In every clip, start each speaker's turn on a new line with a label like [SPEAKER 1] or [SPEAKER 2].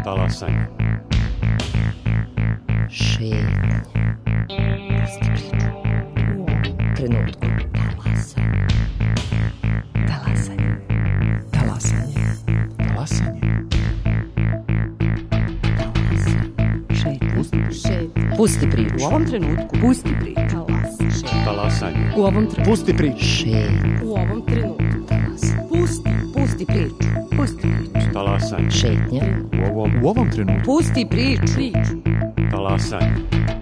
[SPEAKER 1] Talasanje.
[SPEAKER 2] Šetnje. U ovom trenutku. Talasanje. Talasanje. Talasanje.
[SPEAKER 1] Talasanje.
[SPEAKER 2] Pusti priču.
[SPEAKER 3] U ovom trenutku. Pusti priču.
[SPEAKER 1] Talasanje.
[SPEAKER 3] U ovom trenutku.
[SPEAKER 1] Pusti priču.
[SPEAKER 2] Šetnje.
[SPEAKER 3] U ovom trenutku. Pusti priču. Pusti priču.
[SPEAKER 1] Talasanje.
[SPEAKER 2] Šetnje.
[SPEAKER 1] U ovom trenutku.
[SPEAKER 3] Pusti priču.
[SPEAKER 1] Talasanje.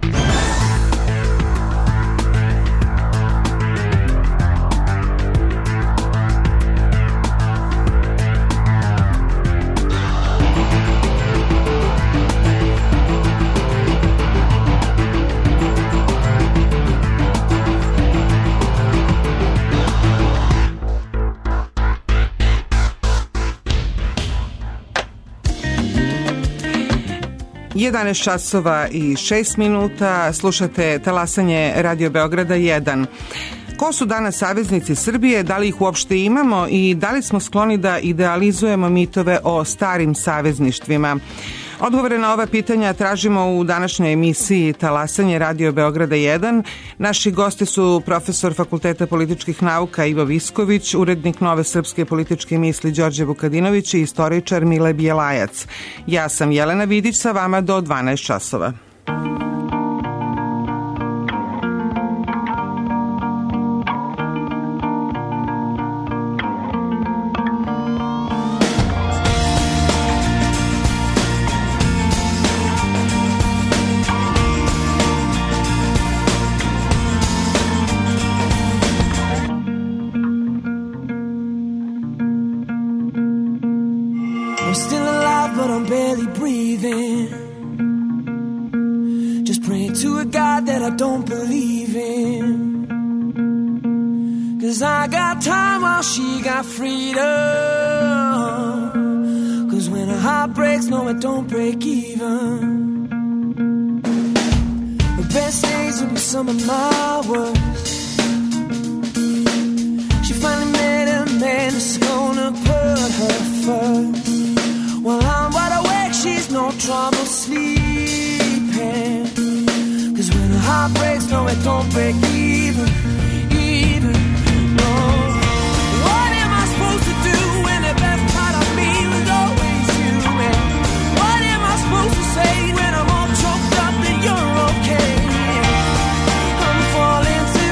[SPEAKER 4] Jedanaest časova i 6 minuta, slušate Talasanje Radio Beograda 1. Ko su danas saveznici Srbije, da li ih uopšte imamo i da li smo skloni da idealizujemo mitove o starim savezništvima? Odgovore na ova pitanja tražimo u današnjoj emisiji Talasanje Radio Beograda 1. Naši gosti su profesor Fakulteta političkih nauka Ivo Visković, urednik Nove srpske političke misli Đorđe Vukadinović i istoričar Mile Bjelajac. Ja sam Jelena Vidić, sa vama do 12 časova.
[SPEAKER 5] Don't believe in, 'cause I got time while she got freedom, 'cause when a heart breaks, no it don't break even. The best days will be some of my worst. She finally met a man that's gonna put her first. While I'm wide awake, she's no trouble sleeping, 'cause when a heart breaks, no it don't break even, no. What am I supposed to do when the best part of me was always you? And what am I supposed to say when I'm all choked up that you're okay? I'm falling to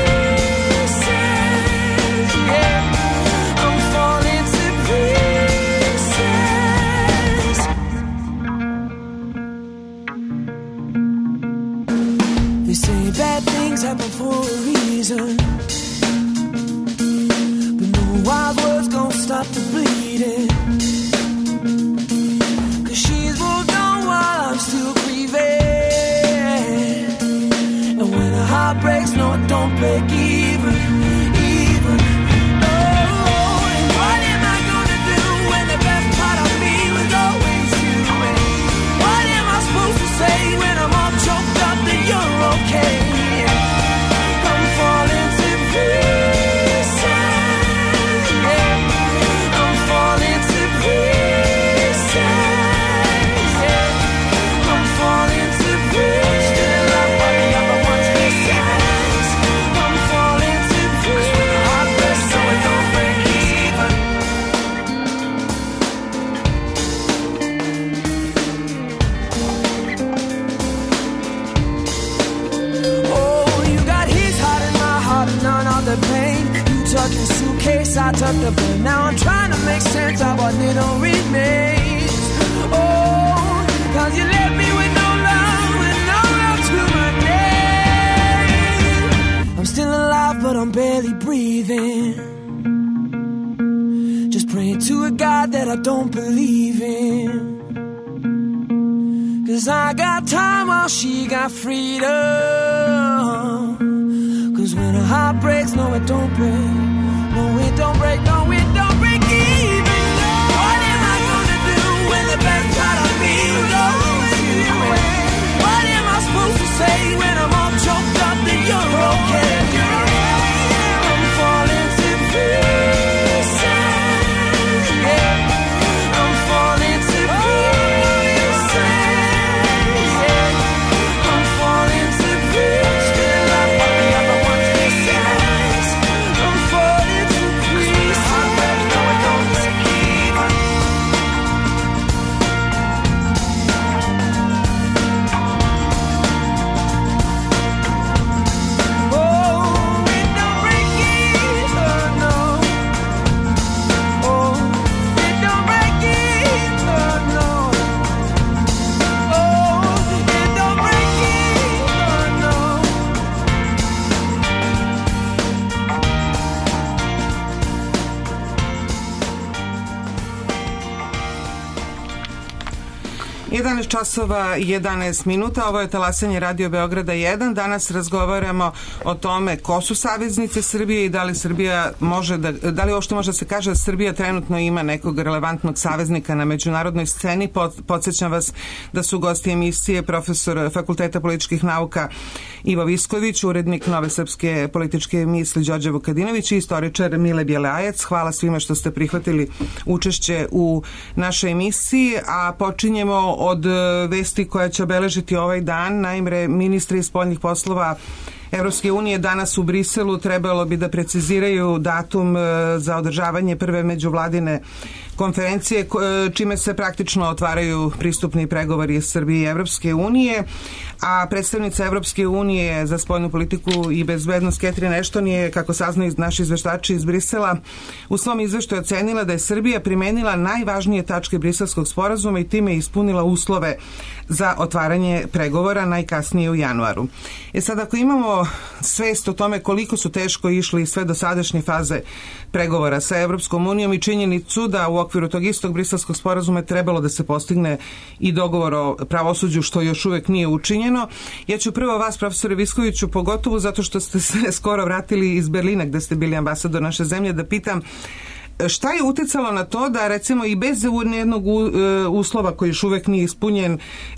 [SPEAKER 5] pieces, yeah. I'm falling to pieces. They say bad things happen for a reason, but no wild words gon' stop the bleeding, 'cause she's moved on while I'm still grieving. And when a heart breaks, no it don't break even, no. And what am I gonna do when the best part of me was always you? And what am I supposed to say when I'm all choked up that you're okay? I'm falling to pieces, yeah. I'm falling to pieces, yeah. I'm falling to pieces. Still love what the other ones they says. I'm falling to pieces. When the heart breaks, so it don't break even. Oh, you got his heart and my heart and none of the pain. You took the suitcase, I took the blame. Now I'm trying to make sense of what little remains. Oh, 'cause you left me with no love and no love to my name. I'm still alive, but I'm barely breathing. Just praying to a God that I don't believe in, 'cause I got time while she got freedom. 'Cause when a heart breaks, no it don't break, no it don't break, no it don't break even. What am I gonna do when the best part of me was always you? What am I supposed to say when I'm all choked up that you're okay? I'm falling to pieces, yeah. I'm falling to pieces.
[SPEAKER 4] 11 časova i 11 minuta, ovo je talasanje Radio Beograda 1. Danas razgovaramo o tome ko su saveznice Srbije i da li Srbija može da li uopšte može da se kaže da Srbija trenutno ima nekog relevantnog saveznika na međunarodnoj sceni. Podsjećam vas da su gosti emisije profesor Fakulteta političkih nauka Ivo Visković, urednik Nove srpske političke misli Đorđe Vukadinović i istoričar Mile Bjelajac. Hvala svima što ste prihvatili učešće u našoj emisiji, a počinjemo od vesti koja će obeležiti ovaj dan. Naime, ministri spoljnih poslova Evropske unije danas u Briselu trebalo bi da preciziraju datum za održavanje prve međuvladine konferencije, čime se praktično otvaraju pristupni pregovori Srbije i Evropske unije, a predstavnica Evropske unije za spoljnu politiku i bezbednost Catherine Ashton je, kako saznaju naši izveštači iz Brisela, u svom izveštaju ocenila da je Srbija primenila najvažnije tačke Briselskog sporazuma i time ispunila uslove za otvaranje pregovora najkasnije u januaru. Sad, ako imamo svest o tome koliko su teško išli sve dosadašnje faze pregovora sa Evropskom unijom i činjenicu da u okviru tog istog Briselskog sporazuma je trebalo da se postigne i dogovor o pravosuđu, što još uvek nije učinjeno. Ja ću prvo vas, profesore Viskoviću, pogotovo zato što ste se skoro vratili iz Berlina gde ste bili ambasador naše zemlje, da pitam šta je uticalo na to da, recimo, i bez jednog uslova koji još uvek nije ispunjen,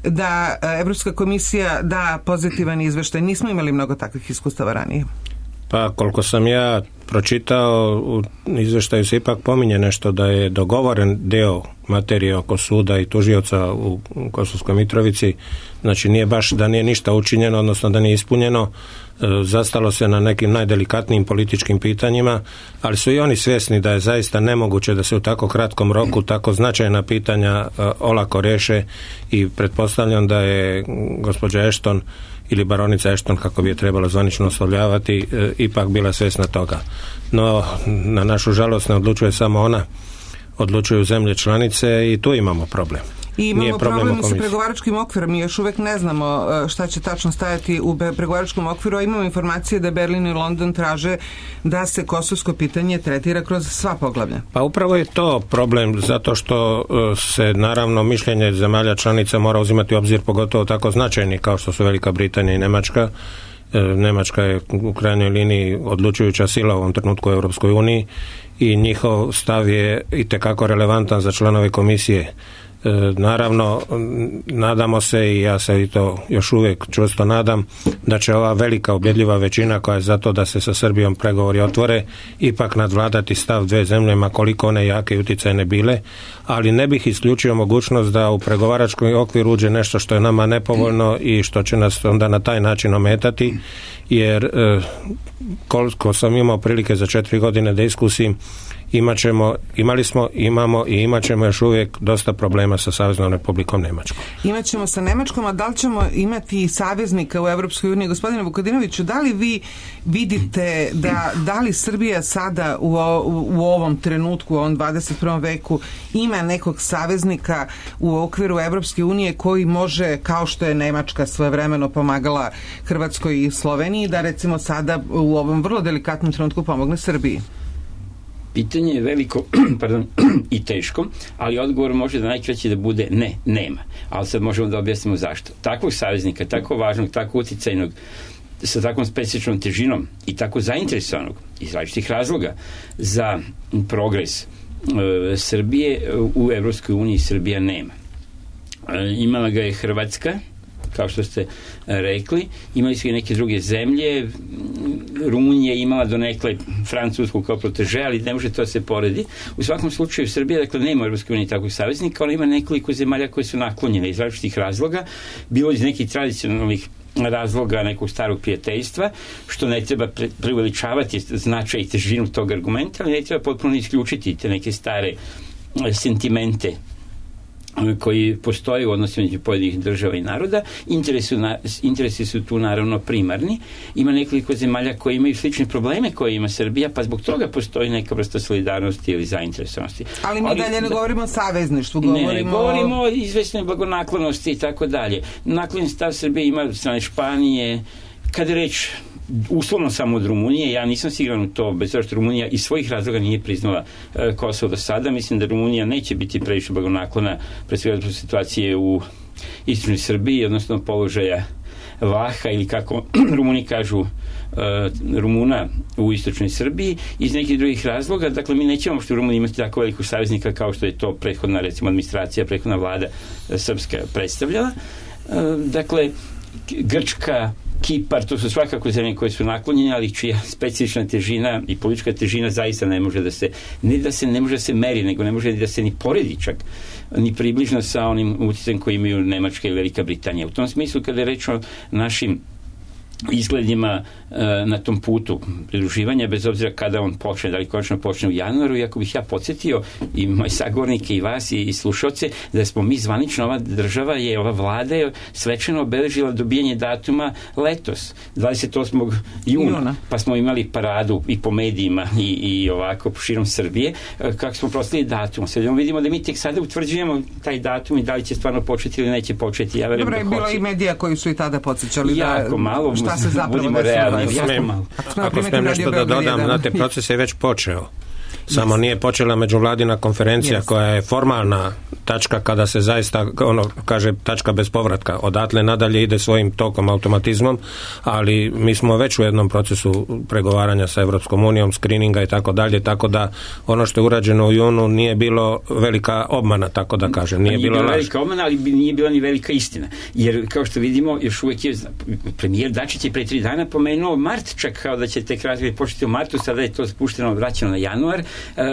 [SPEAKER 4] da Evropska komisija da pozitivan izveštaj? Nismo imali mnogo takvih iskustava ranije.
[SPEAKER 6] Pa koliko sam ja pročitao, u izveštaju se ipak pominje nešto da je dogovoren deo materije oko suda i tužioca u Kosovskoj Mitrovici, znači nije baš da nije ništa učinjeno, odnosno da nije ispunjeno, zastalo se na nekim najdelikatnijim političkim pitanjima, ali su i oni svjesni da je zaista nemoguće da se u tako kratkom roku tako značajna pitanja olako reše i pretpostavljam da je gospođa Ashton ili baronica Ashton, kako bi je trebalo zvanično oslovljavati, ipak bila svjesna toga. No, na našu žalost ne odlučuje samo ona, odlučuju zemlje članice i tu imamo problem.
[SPEAKER 4] I imamo problem sa pregovaračkim okvirom. Mi još uvek ne znamo šta će tačno stajati u pregovaračkom okviru, a imamo informacije da Berlin i London traže da se kosovsko pitanje tretira kroz sva poglavlja.
[SPEAKER 6] Pa upravo je to problem, zato što se naravno mišljenje zemalja članica mora uzimati u obzir, pogotovo tako značajni kao što su Velika Britanija i Nemačka. Nemačka je u krajnjoj liniji odlučujuća sila u ovom trenutku u Europskoj uniji i njihov stav je itekako relevantan za članove komisije. Naravno, nadamo se i ja se i to još uvijek čvrsto nadam da će ova velika ubjedljiva većina koja je za to da se sa Srbijom pregovori otvore ipak nadvladati stav dve zemlje, ma koliko one jake i utjecajne bile, ali ne bih isključio mogućnost da u pregovarački okvir uđe nešto što je nama nepovoljno i što će nas onda na taj način ometati, jer koliko sam imao prilike za 4 godine da iskusim, imamo i imat ćemo još uvijek dosta problema sa Saveznom Republikom Njemačkom.
[SPEAKER 4] Imaćemo sa Nemačkom, a da li ćemo imati saveznika u Evropskoj uniji? Gospodine Vukadinoviću, da li vi vidite da li Srbija sada u ovom trenutku, u ovom 21. veku, ima nekog saveznika u okviru Evropske unije koji može, kao što je Nemačka svojevremeno pomagala Hrvatskoj i Sloveniji, da recimo sada u ovom vrlo delikatnom trenutku pomogne Srbiji?
[SPEAKER 7] Pitanje je veliko i teško, ali odgovor može da najkraće da bude ne, nema. Ali sad možemo da objasnimo zašto. Takvog saveznika, tako važnog, tako uticajnog, sa takvom specifičnom težinom i tako zainteresovanog iz različitih razloga za progres Srbije u Evropskoj uniji Srbija nema. Imala ga je Hrvatska, kao što ste rekli, imali su i neke druge zemlje, Rumunija imala donekle Francusku kao proteže, ali ne može to se poredi. U svakom slučaju Srbija, dakle, nema u Europskoj uniji takvog saveznika, ona ima nekoliko zemalja koje su naklonjene iz različitih razloga, bilo iz nekih tradicionalnih razloga nekog starog prijateljstva, što ne treba preuveličavati značaj i težinu tog argumenta, ali ne treba potpuno isključiti te neke stare sentimente koji postoje u odnosu među pojedinih država i naroda. Interesi su tu naravno primarni. Ima nekoliko zemalja koji imaju slične probleme koje ima Srbija, pa zbog toga postoji neka vrsta solidarnosti ili zainteresovanosti.
[SPEAKER 4] Ali mi dalje ne govorimo o savezništvu,
[SPEAKER 7] govorimo o izvesnoj blagonaklonosti i tako dalje. Naklon stav Srbije ima od strane Španije, kada reč uslovno samo od Rumunije, ja nisam siguran u to, bez toga što Rumunija iz svojih razloga nije priznala Kosovo do sada. Mislim da Rumunija neće biti previše blagonaklona pred svega situacije u istočnoj Srbiji, odnosno položaja Vlaha ili kako Rumuni kažu Rumuna u istočnoj Srbiji iz nekih drugih razloga. Dakle, mi nećemo što u Rumuniji imati tako velikog saveznika kao što je to prethodna, recimo, administracija, prethodna vlada srpska predstavljala. Dakle, Grčka, Kipar, to su svakako zemlje koje su naklonjene, ali čija specifična težina i politička težina zaista ne može da se, ne da se ne može da se meri, nego ne može da se ni poredi čak, ni približno sa onim uticajem koji imaju Nemačka i Velika Britanija. U tom smislu, kada je reč o našim izgledima na tom putu pridruživanja, bez obzira kada on počne, da li konačno počne u januaru, iako bih ja podsjetio i moje sagovornike i vas i slušalce, da smo mi zvanično, ova država je, ova vlada je svečano obeležila dobijanje datuma letos, 28. juna, pa smo imali paradu i po medijima i ovako širom Srbije, kako smo proslavili datum. Sad vidimo da mi tek sada utvrđujemo taj datum i da li će stvarno početi ili neće početi. Ja verujem da hoće.
[SPEAKER 4] Bilo i medija koji su i tada podsjećali
[SPEAKER 7] jako malo,
[SPEAKER 4] šta se zapravo
[SPEAKER 7] budimo realni.
[SPEAKER 6] Ako smijem nešto da dodam, znate, proces je već počeo. Samo nije počela međuvladina konferencija koja je formalna tačka kada se zaista, kaže, tačka bez povratka. Odatle nadalje ide svojim tokom, automatizmom, ali mi smo već u jednom procesu pregovaranja sa Evropskom unijom, skrininga i tako dalje, tako da ono što je urađeno u junu nije bilo velika obmana, tako da kažem. Nije bilo
[SPEAKER 7] velika obmana, ali nije bila ni velika istina. Jer, kao što vidimo, još uvijek je premijer Dačić je pre 3 dana pomenuo mart, čak kao da će tek razgovori početi u martu, sada je to spušteno, vraćeno na januar.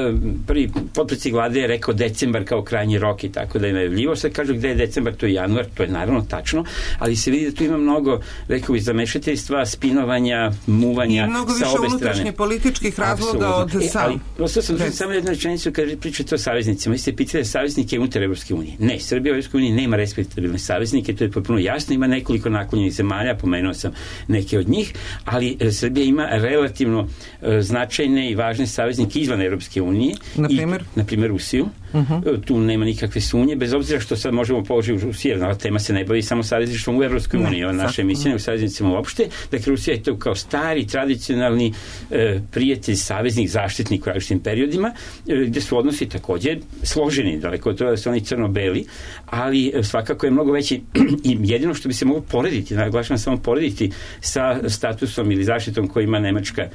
[SPEAKER 7] Prvi potpredsjednik vlade je rekao decembar kao krajnji rok i tako da je najavljivo. Sad kažu gde je decembar, to je januar, to je naravno tačno, ali se vidi da tu ima mnogo, rekao bih, zamešateljstva, spinovanja, muvanja sa obe strane. I mnogo više unutrašnje
[SPEAKER 4] političkih razloga od
[SPEAKER 7] ali ostao sam samo jednu rečenicu kada pričate o saveznicima. Vi ste pitali saveznike unutar Evropske unije. Ne, Srbija u Evropskoj uniji nema respektabilne saveznike, to je potpuno jasno, ima nekoliko naklonjenih zemalja, pomenuo sam neke od njih, ali Srbija ima relativno značajne i važne saveznike izvan Evropske unije, na primjer Rusiju. Tu nema nikakve sumnje, bez obzira što sad možemo položiti u Rusiju, jer tema se ne bavi samo savezništvom u Evropskoj uniji, naše emisije u saveznicima uopšte. Dakle, Rusija je to kao stari, tradicionalni prijatelj, saveznik, zaštitnik u različitim periodima, gde su odnosi također složeni, daleko od toga da su oni crno-beli, ali svakako je mnogo veći i jedino što bi se moglo porediti, naglašavam samo porediti sa statusom ili zaštitom koju ima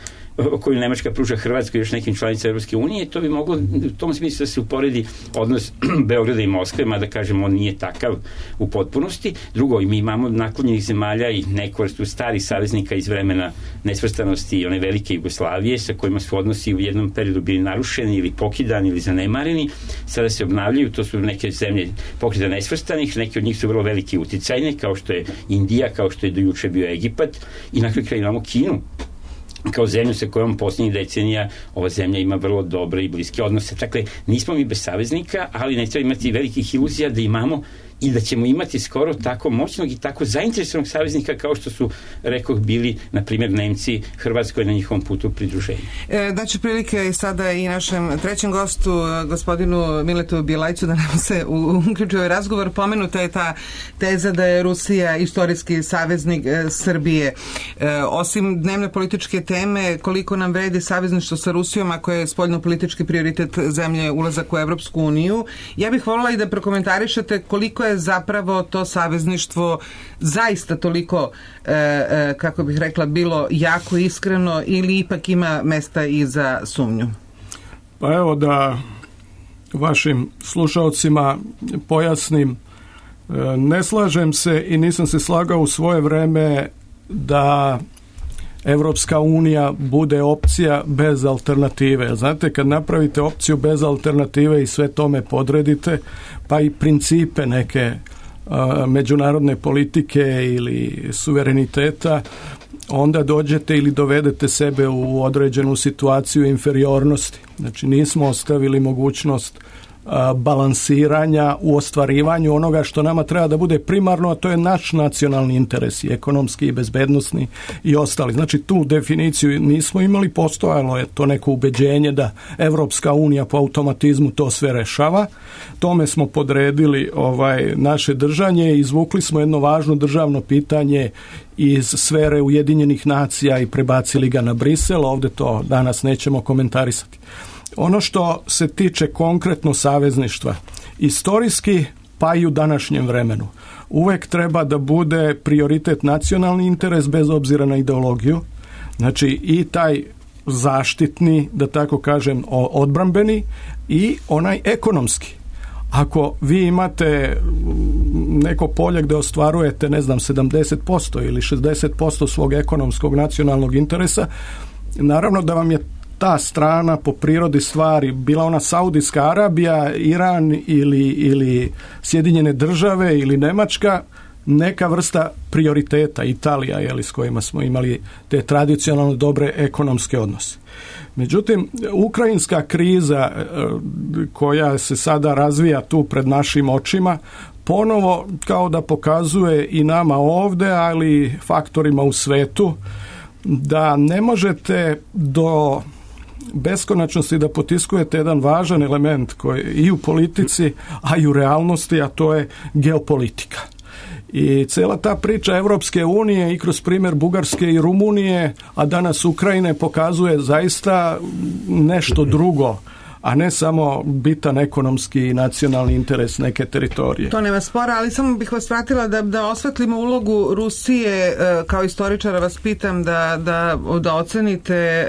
[SPEAKER 7] koju Nemačka pruža Hrvatskoj i još nekim članicama Evropske unije, to bi moglo u tom smislu da se uporedi odnos Beograda i Moskve, mada kažem on nije takav u potpunosti. Drugo, mi imamo naklonjenih zemalja i neku vrstu starih saveznika iz vremena nesvrstanosti i one velike Jugoslavije sa kojima su odnosi u jednom periodu bili narušeni ili pokidani ili zanemareni. Sada se obnavljaju, to su neke zemlje pokreta nesvrstanih, neki od njih su vrlo veliki uticajne, kao što je Indija, kao što je do juče bio Egipat i na kraju imamo Kinu kao zemlju sa kojom posljednjih decenija ova zemlja ima vrlo dobre i bliske odnose. Dakle, nismo mi bez saveznika, ali ne treba imati velikih iluzija da imamo i da ćemo imati skoro tako moćnog i tako zainteresovanog saveznika kao što su, rekoh, bili, na primjer, Nemci Hrvatskoj na njihovom putu pridruženja.
[SPEAKER 4] Daću prilike sada i našem trećem gostu, gospodinu Miletu Bjelajcu, da nam se uključuje ovaj razgovor. Pomenuta je ta teza da je Rusija istorijski saveznik Srbije. Osim dnevne političke teme, koliko nam vredi savezništvo sa Rusijom, ako je spoljno-politički prioritet zemlje ulazak u Evropsku uniju, ja bih voljela i da prokomentarišete koliko je zapravo to savezništvo zaista toliko, kako bih rekla, bilo jako iskreno ili ipak ima mesta i za sumnju?
[SPEAKER 8] Pa evo da vašim slušalcima pojasnim, ne slažem se i nisam se slagao u svoje vreme da Evropska unija bude opcija bez alternative. Znate, kad napravite opciju bez alternative i sve tome podredite, pa i principe neke međunarodne politike ili suvereniteta, onda dođete ili dovedete sebe u određenu situaciju inferiornosti. Znači, nismo ostavili mogućnost balansiranja u ostvarivanju onoga što nama treba da bude primarno, a to je naš nacionalni interes, i ekonomski, i bezbednosni i ostali. Znači, tu definiciju nismo imali, postojalo je to neko ubeđenje da Evropska unija po automatizmu to sve rešava. Tome smo podredili naše držanje i izvukli smo jedno važno državno pitanje iz sfere Ujedinjenih nacija i prebacili ga na Brisel. Ovdje to danas nećemo komentarisati. Ono što se tiče konkretno savezništva, istorijski pa i u današnjem vremenu. Uvek treba da bude prioritet nacionalni interes bez obzira na ideologiju. Znači i taj zaštitni, da tako kažem, odbrambeni i onaj ekonomski. Ako vi imate neko polje gde ostvarujete, 70% ili 60% svog ekonomskog nacionalnog interesa, naravno da vam je ta strana po prirodi stvari, bila ona Saudijska Arabija, Iran ili Sjedinjene države ili Nemačka, neka vrsta prioriteta, Italija, s kojima smo imali te tradicionalno dobre ekonomske odnose. Međutim, ukrajinska kriza koja se sada razvija tu pred našim očima, ponovo kao da pokazuje i nama ovde, ali faktorima u svetu, da ne možete do beskonačnosti da potiskujete jedan važan element koji i u politici, a i u realnosti, a to je geopolitika. I cela ta priča Evropske unije i kroz primjer Bugarske i Rumunije, a danas Ukrajine, pokazuje zaista nešto drugo, a ne samo bitan ekonomski i nacionalni interes neke teritorije.
[SPEAKER 4] To nema spora, ali samo bih vas vratila da osvetlimo ulogu Rusije. Kao istoričara vas pitam da ocenite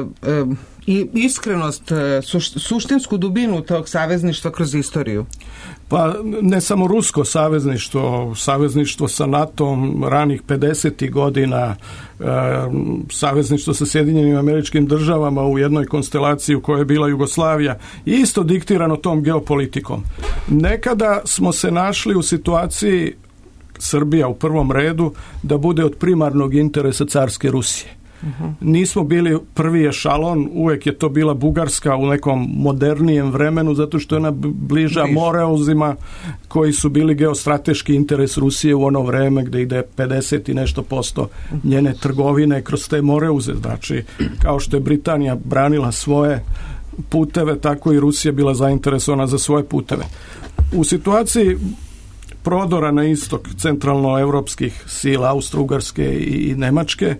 [SPEAKER 4] i iskrenost, suštinsku dubinu tog savezništva kroz istoriju.
[SPEAKER 8] Pa ne samo rusko savezništvo sa NATO-om ranih 50. godina, savezništvo sa Sjedinjenim Američkim Državama u jednoj konstelaciji u kojoj je bila Jugoslavija, isto diktirano tom geopolitikom. Nekada smo se našli u situaciji, Srbija u prvom redu, da bude od primarnog interesa carske Rusije. Nismo bili prvi ešalon, uvek je to bila Bugarska u nekom modernijem vremenu, zato što je ona bliža Moreuzima koji su bili geostrateški interes Rusije u ono vreme gde ide 50 i nešto % njene trgovine kroz te Moreuze. Znači, kao što je Britanija branila svoje puteve, tako i Rusija bila zainteresovana za svoje puteve. U situaciji prodora na istok centralnoevropskih sila, Austro-Ugarske i Nemačke,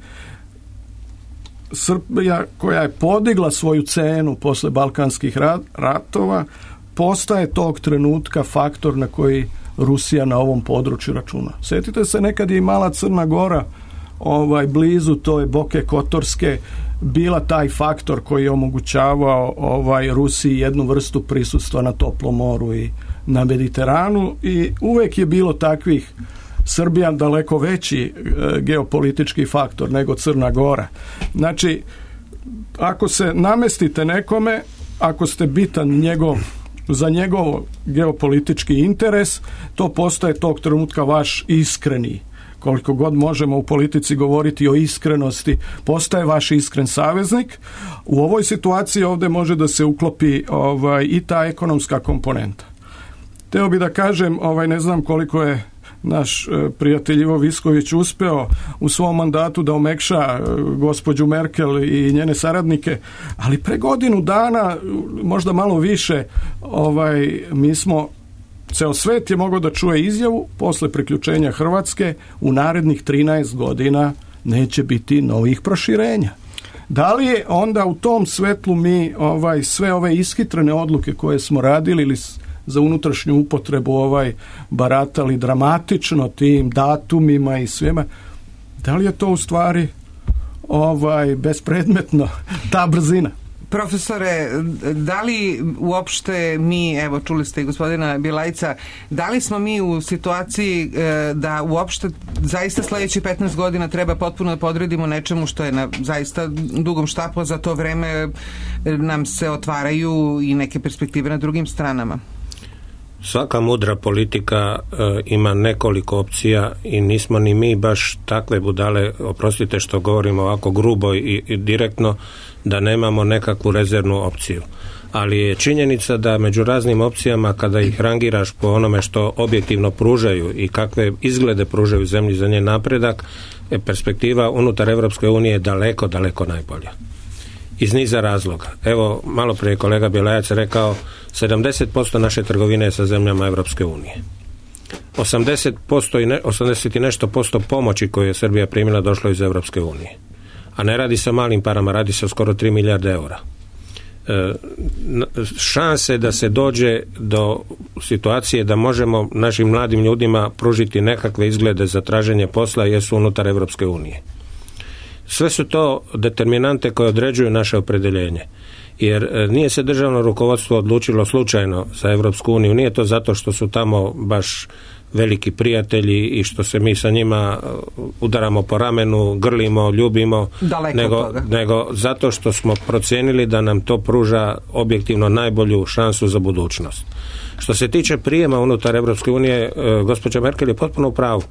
[SPEAKER 8] Srbija, koja je podigla svoju cenu posle Balkanskih ratova, postaje tog trenutka faktor na koji Rusija na ovom području računa. Sjetite se, nekad je i mala Crna Gora blizu, to je Boke Kotorske, bila taj faktor koji je omogućavao Rusiji jednu vrstu prisustva na toplom moru i na Mediteranu, i uvek je bilo takvih. Srbija daleko veći geopolitički faktor nego Crna Gora. Znači, ako se namestite nekome, ako ste bitan za njegov geopolitički interes, to postaje tog trenutka vaš iskreni, koliko god možemo u politici govoriti o iskrenosti, postaje vaš iskren saveznik. U ovoj situaciji ovdje može da se uklopi i ta ekonomska komponenta. Teo bi da kažem, ne znam koliko je naš prijatelj Ivo Visković uspeo u svom mandatu da omekša gospođu Merkel i njene saradnike, ali pre godinu dana, možda malo više, mi smo, ceo svet je mogao da čuje izjavu posle priključenja Hrvatske, u narednih 13 godina neće biti novih proširenja. Da li je onda u tom svetlu mi sve ove ishitrene odluke koje smo radili ili za unutrašnju upotrebu baratali dramatično tim datumima i svima, da li je to u stvari bespredmetno, ta brzina?
[SPEAKER 4] Profesore, da li uopšte mi, evo čuli ste i gospodina Bjelajca, da li smo mi u situaciji da uopšte zaista sledeći 15 godina treba potpuno da podredimo nečemu što je na zaista dugom štapu, za to vreme nam se otvaraju i neke perspektive na drugim stranama?
[SPEAKER 6] Svaka mudra politika ima nekoliko opcija i nismo ni mi baš takve budale, oprostite što govorimo ovako grubo i direktno, da nemamo nekakvu rezervnu opciju. Ali je činjenica da među raznim opcijama, kada ih rangiraš po onome što objektivno pružaju i kakve izglede pružaju zemlji za njen napredak, perspektiva unutar Evropske unije je daleko, daleko najbolja. Iz niza razloga. Evo, malo prije kolega Bjelajac rekao, 70% naše trgovine je sa zemljama Evropske unije. 80 i nešto posto pomoći koju je Srbija primila došlo iz Evropske unije. A ne radi se o malim parama, radi se o skoro 3 milijarde eura. Šanse da se dođe do situacije da možemo našim mladim ljudima pružiti nekakve izglede za traženje posla jesu unutar Europske unije. Sve su to determinante koje određuju naše opredjeljenje. Jer nije se državno rukovodstvo odlučilo slučajno za Europsku uniju, nije to zato što su tamo baš veliki prijatelji i što se mi sa njima udaramo po ramenu, grlimo, ljubimo, nego zato što smo procijenili da nam to pruža objektivno najbolju šansu za budućnost. Što se tiče prijema unutar Europske unije, gospođa Merkel je potpuno u pravu.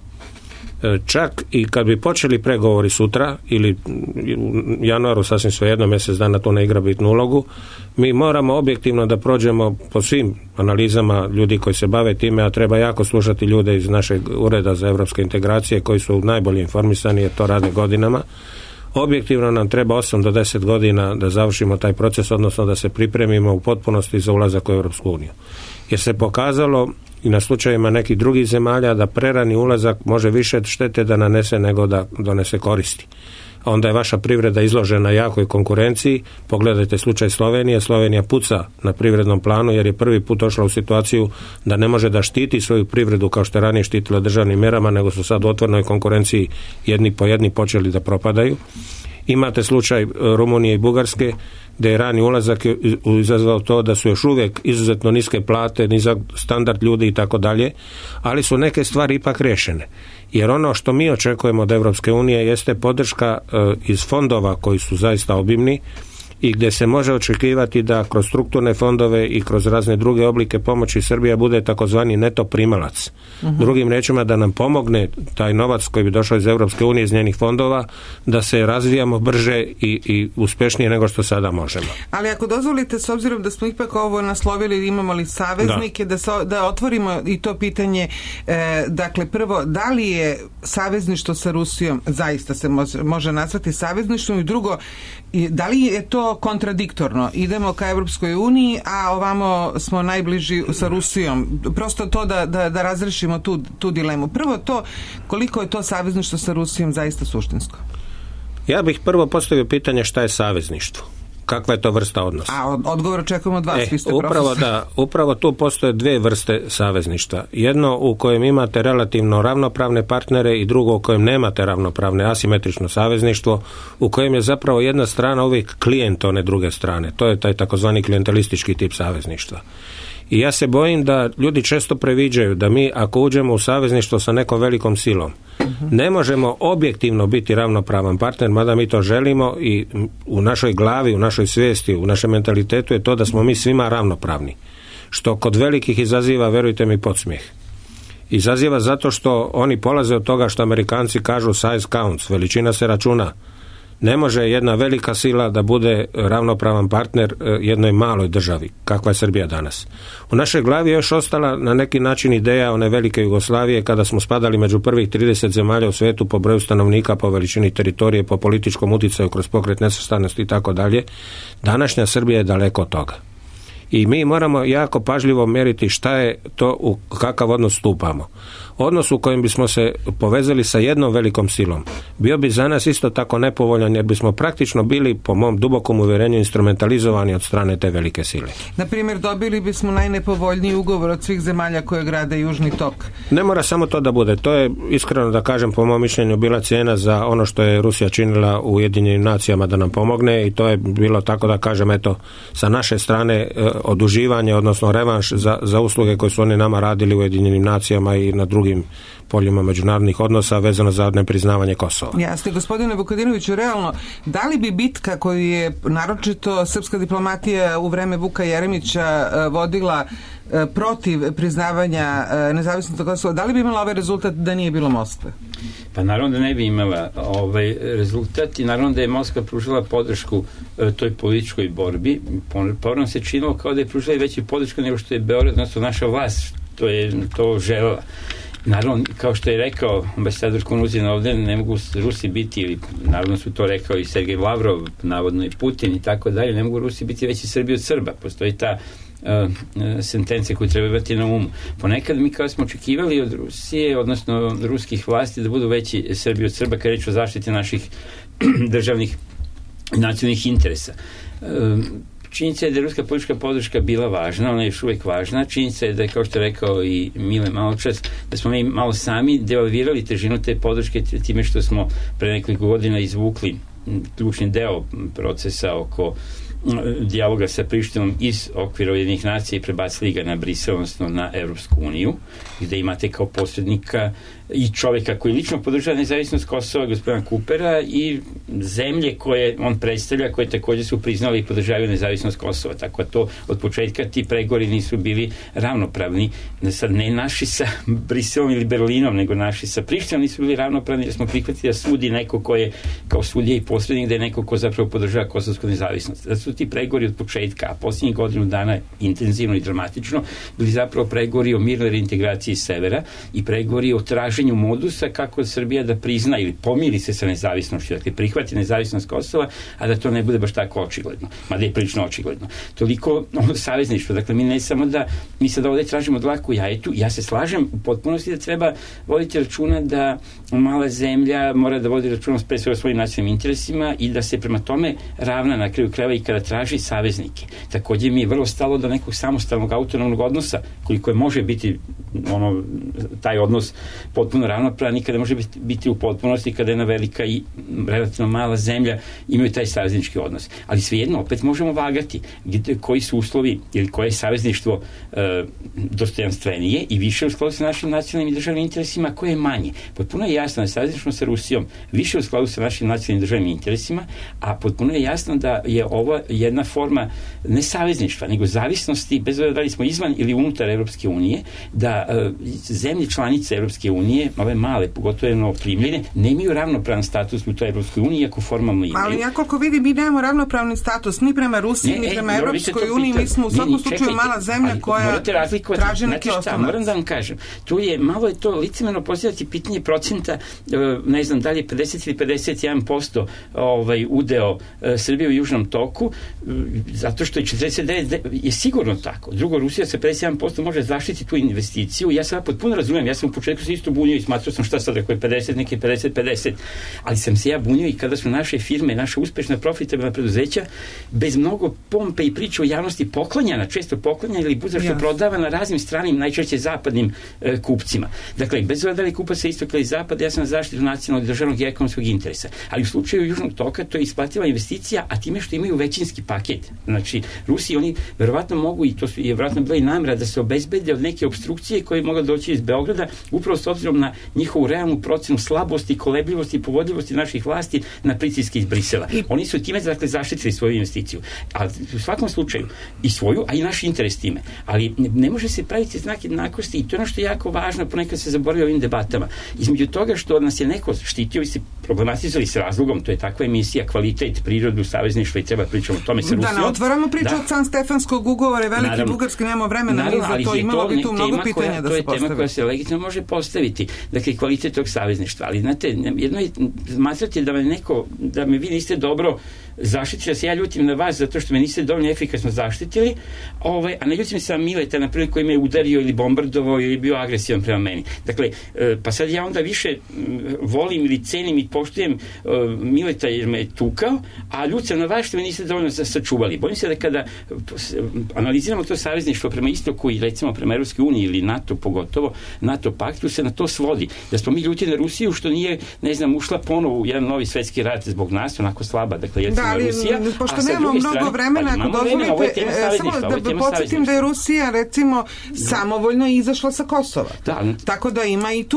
[SPEAKER 6] Čak i kad bi počeli pregovori sutra ili u januaru, sasvim svejedno, mjesec dana to ne igra bitnu ulogu, mi moramo objektivno da prođemo po svim analizama ljudi koji se bave time, a treba jako slušati ljude iz našeg ureda za europske integracije koji su najbolje informisani, jer to rade godinama. Objektivno nam treba 8 do 10 godina da završimo taj proces, odnosno da se pripremimo u potpunosti za ulazak u Europsku uniju. Jer se pokazalo i na slučajevima nekih drugih zemalja da prerani ulazak može više štete da nanese nego da donese koristi. Onda je vaša privreda izložena jakoj konkurenciji. Pogledajte slučaj Slovenije. Slovenija puca na privrednom planu jer je prvi put došla u situaciju da ne može da štiti svoju privredu kao što je ranije štitila državnim mjerama, nego su sad u otvorenoj konkurenciji jedni po jedni počeli da propadaju. Imate slučaj Rumunije i Bugarske gdje je rani ulazak izazvao to da su još uvijek izuzetno niske plate, nizak standard ljudi i tako dalje, ali su neke stvari ipak riješene. Jer ono što mi očekujemo od Europske unije jeste podrška iz fondova koji su zaista obimni i gdje se može očekivati da kroz strukturne fondove i kroz razne druge oblike pomoći Srbija bude takozvani neto primalac. Drugim riječima da nam pomogne taj novac koji bi došao iz Europske unije, iz njenih fondova, da se razvijamo brže i uspješnije nego što sada možemo.
[SPEAKER 4] Ali ako dozvolite, s obzirom da smo ipak ovo naslovili, imamo li saveznike, da otvorimo i to pitanje, dakle prvo, da li je savezništvo sa Rusijom zaista se može nazvati savezništvom, i drugo, da li je to kontradiktorno? Idemo ka Europskoj uniji, a ovamo smo najbliži sa Rusijom. Prosto to da razrešimo tu dilemu. Prvo to, koliko je to savezništvo sa Rusijom zaista suštinsko?
[SPEAKER 6] Ja bih prvo postavio pitanje šta je savezništvo. Kakva je to vrsta odnosa?
[SPEAKER 4] A odgovor očekujemo od vas, vi ste profesor.
[SPEAKER 6] Upravo tu postoje dvije vrste savezništva. Jedno u kojem imate relativno ravnopravne partnere i drugo u kojem nemate ravnopravne, asimetrično savezništvo, u kojem je zapravo jedna strana uvijek klijent one druge strane. To je taj takozvani klijentelistički tip savezništva. I ja se bojim da ljudi često previđaju da mi ako uđemo u savezništvo sa nekom velikom silom, ne možemo objektivno biti ravnopravan partner, mada mi to želimo, i u našoj glavi, u našoj svijesti, u našem mentalitetu je to da smo mi svima ravnopravni. Što kod velikih izaziva, verujte mi, podsmijeh. Izaziva zato što oni polaze od toga što Amerikanci kažu size counts, veličina se računa. Ne može jedna velika sila da bude ravnopravan partner jednoj maloj državi, kakva je Srbija danas. U našoj glavi je još ostala na neki način ideja one velike Jugoslavije kada smo spadali među prvih 30 zemalja u svijetu po broju stanovnika, po veličini teritorije, po političkom utjecaju kroz pokret nesvrstanosti i tako dalje. Današnja Srbija je daleko od toga. I mi moramo jako pažljivo mjeriti šta je to, u kakav odnos stupamo. Odnos u kojem bismo se povezali sa jednom velikom silom bio bi za nas isto tako nepovoljan, jer bismo praktično bili, po mom dubokom uvjerenju, instrumentalizovani od strane te velike sile.
[SPEAKER 4] Na primjer, dobili bismo najnepovoljniji ugovor od svih zemalja koje grade Južni tok.
[SPEAKER 6] Ne mora samo to da bude. To je, iskreno da kažem, po mom mišljenju bila cijena za ono što je Rusija činila u Ujedinjenim nacijama da nam pomogne, i to je bilo, tako da kažem, eto, sa naše strane oduživanje, odnosno revanš za usluge koje su oni nama radili u Ujedinjenim nacijama i na drugim poljima međunarodnih odnosa vezano za nepriznavanje Kosova.
[SPEAKER 4] Jasne, gospodine Vukadinoviću, realno, da li bi bitka koju je naročito srpska diplomatija u vreme Vuka Jeremića vodila protiv priznavanja nezavisnosti Kosova, da li bi imala ovaj rezultat da nije bilo Moskve?
[SPEAKER 7] Pa naravno da ne bi imala ovaj rezultat, i naravno da je Moskva pružila podršku toj političkoj borbi. Povremeno se činilo kao da je pružila i veću podršku nego što je Beograd, odnosno naša vlast to želela. Naravno, kao što je rekao ambasador Konuzin ovdje, ne mogu Rusi biti, ili naravno su to rekao i Sergej Lavrov, navodno i Putin i tako dalje, ne mogu Rusi biti veći Srbi od Srba. Postoji ta sentencija koju treba imati na umu. Ponekad mi kao smo očekivali od Rusije, odnosno ruskih vlasti, da budu veći Srbi od Srba, kada je reč o zaštiti naših državnih i nacionalnih interesa. činjenica je da je ruska politička podrška bila važna, ona je još uvijek važna. Činjenica je da je, kao što je rekao i Mile maločas, da smo mi malo sami devalvirali težinu te podrške time što smo pre nekoliko godina izvukli ključni deo procesa oko dijaloga sa Prištinom iz okvira Ujedinjenih nacija i prebacili ga na Brisel, odnosno na Evropsku uniju, gde imate kao posrednika i čovjeka koji lično podržava nezavisnost Kosova, gospodina Kupera, i zemlje koje on predstavlja, koje također su priznali i podržavaju nezavisnost Kosova. Tako da to od početka ti pregovori nisu bili ravnopravni. Sad ne naši sa Briselom ili Berlinom, nego naši sa Prištinom nisu bili ravnopravni, jer smo prihvatili da sudi neko ko je kao sudija i posrednik, da je neko ko zapravo podržava kosovsku nezavisnost. Da su ti pregovori od početka, a posljednjih godinu dana intenzivno i dramatično, bili zapravo pregovori o mirnoj reintegraciji severa i pregovori o traženju modusa kako Srbija da prizna ili pomiri se sa nezavisnošću, dakle prihvati nezavisnost Kosova, a da to ne bude baš tako očigledno, mada je prilično očigledno. Toliko savezništvo, dakle mi ne samo da mi sad ovdje tražimo dlaku u jajetu, ja se slažem u potpunosti da treba voditi računa da mala zemlja mora da vodi računa pre svega o svojim nacionalnim interesima i da se prema tome ravna na kraju krajeva i kada traži saveznike. Također mi je vrlo stalo do nekog samostalnog autonomnog odnosa, koliko je može biti taj odnos potpuno ravnopravan i kada može biti u potpunosti kada jedna velika i relativno mala zemlja imaju taj saveznički odnos. Ali svejedno, opet možemo vagati koji su uslovi ili koje je savezništvo dostojanstvenije i više u skladu sa našim nacionalnim i državnim interesima, koje je manje. Potpuno je jasno da je savezništvo sa Rusijom više u skladu sa našim nacionalnim i državnim interesima, a potpuno je jasno da je ovo jedna forma ne savezništva, nego zavisnosti, bez obzira da li smo izvan ili unutar Evropske unije, da zemlje članice Evropske unije, ove male, pogotovo primljene, nemaju ravnopravan status u toj Evropskoj uniji, iako formalno imaju.
[SPEAKER 4] Ali ja koliko vidim, mi nemamo ravnopravni status ni prema Rusiji, ni prema Evropskoj uniji, mi smo u svakom slučaju mala zemlja koja traži neke osnovne.
[SPEAKER 7] Moram da vam kažem, tu je, malo je to licemerno postavljati pitanje procenta, ne znam, da li je 50 ili 51% udeo Srbije u Južnom toku, zato što je 49% je sigurno tako. Drugo, Rusija sa 51% može zaštiti tu investiciju. Ja sad potpuno razumijem, ja sam u početku se isto bunio i smatrao sam šta sad, ako je 50, neki 50, ali sam se ja bunio i kada su naše firme, naša uspešna profitabilna preduzeća bez mnogo pompe i priče o javnosti često poklanjana ili što prodava na raznim stranim, najčešće zapadnim kupcima. Dakle, bez obzira da li kupa se istoka ili zapad, ja sam zaštitu nacionalnog, državnog i ekonomskog interesa. Ali u slučaju Južnog toka to je isplativa investicija, a time što imaju većinski paket. Znači, Rusi, oni verovatno mogu, i to je verovatno bila i namera, da se obezbede od neke opstrukcije koje mogu doći iz Beograda, upravo s obzirom na njihovu realnu procenu slabosti, kolebljivosti i povodljivosti naših vlasti na pritiske iz Brisela. Oni su time, dakle, zaštitili svoju investiciju. Ali u svakom slučaju i svoju, a i naš interes time. Ali ne može se praviti znak jednakosti i to je ono što je jako važno, ponekad se zaboravlja ovim debatama. Između toga što nas je neko štitio i se problematizali s razlogom, to je takva emisija, kvalitet, prirodu, savezništva i treba pričamo o tome sa Rusijom.
[SPEAKER 4] Da, ne otvaramo priču od San Stefanskog ugovora, veliki bugarski, nemamo vremena ni za to, imamo bi tu mnogo pitanja da se postavi.
[SPEAKER 7] To je tema koja se legitimno može postaviti, dakle kvalitet tog savezništva, ali znate, jedno je smatrati da me vi niste dobro zaštitili, da se ja ljutim na vas zato što me niste dovoljno efikasno zaštitili, a ne ljutim se na Mileta, na primjer, koji me udario ili bombardovao ili bio agresivan prema meni. Dakle, pa sad ja onda više volim ili cenim i poštujem Mileta jer me je tukao, a ljutim na vas što me niste dovoljno sačuvali. Bojim se da kada analiziramo to savezništvo prema istoku i recimo prema Evropskoj uniji ili NATO, pogotovo NATO paktu, se na to svodi. Da smo mi ljuti na Rusiju što nije, ne znam, ušla ponovo u jedan novi svetski rat zbog nas, onako slaba, dakle, Rusija,
[SPEAKER 4] pošto nemamo mnogo vremena, ako dozvolite, samo da podsjetim da je Rusija, recimo, samovoljno izašla sa Kosova. Tako da ima i tu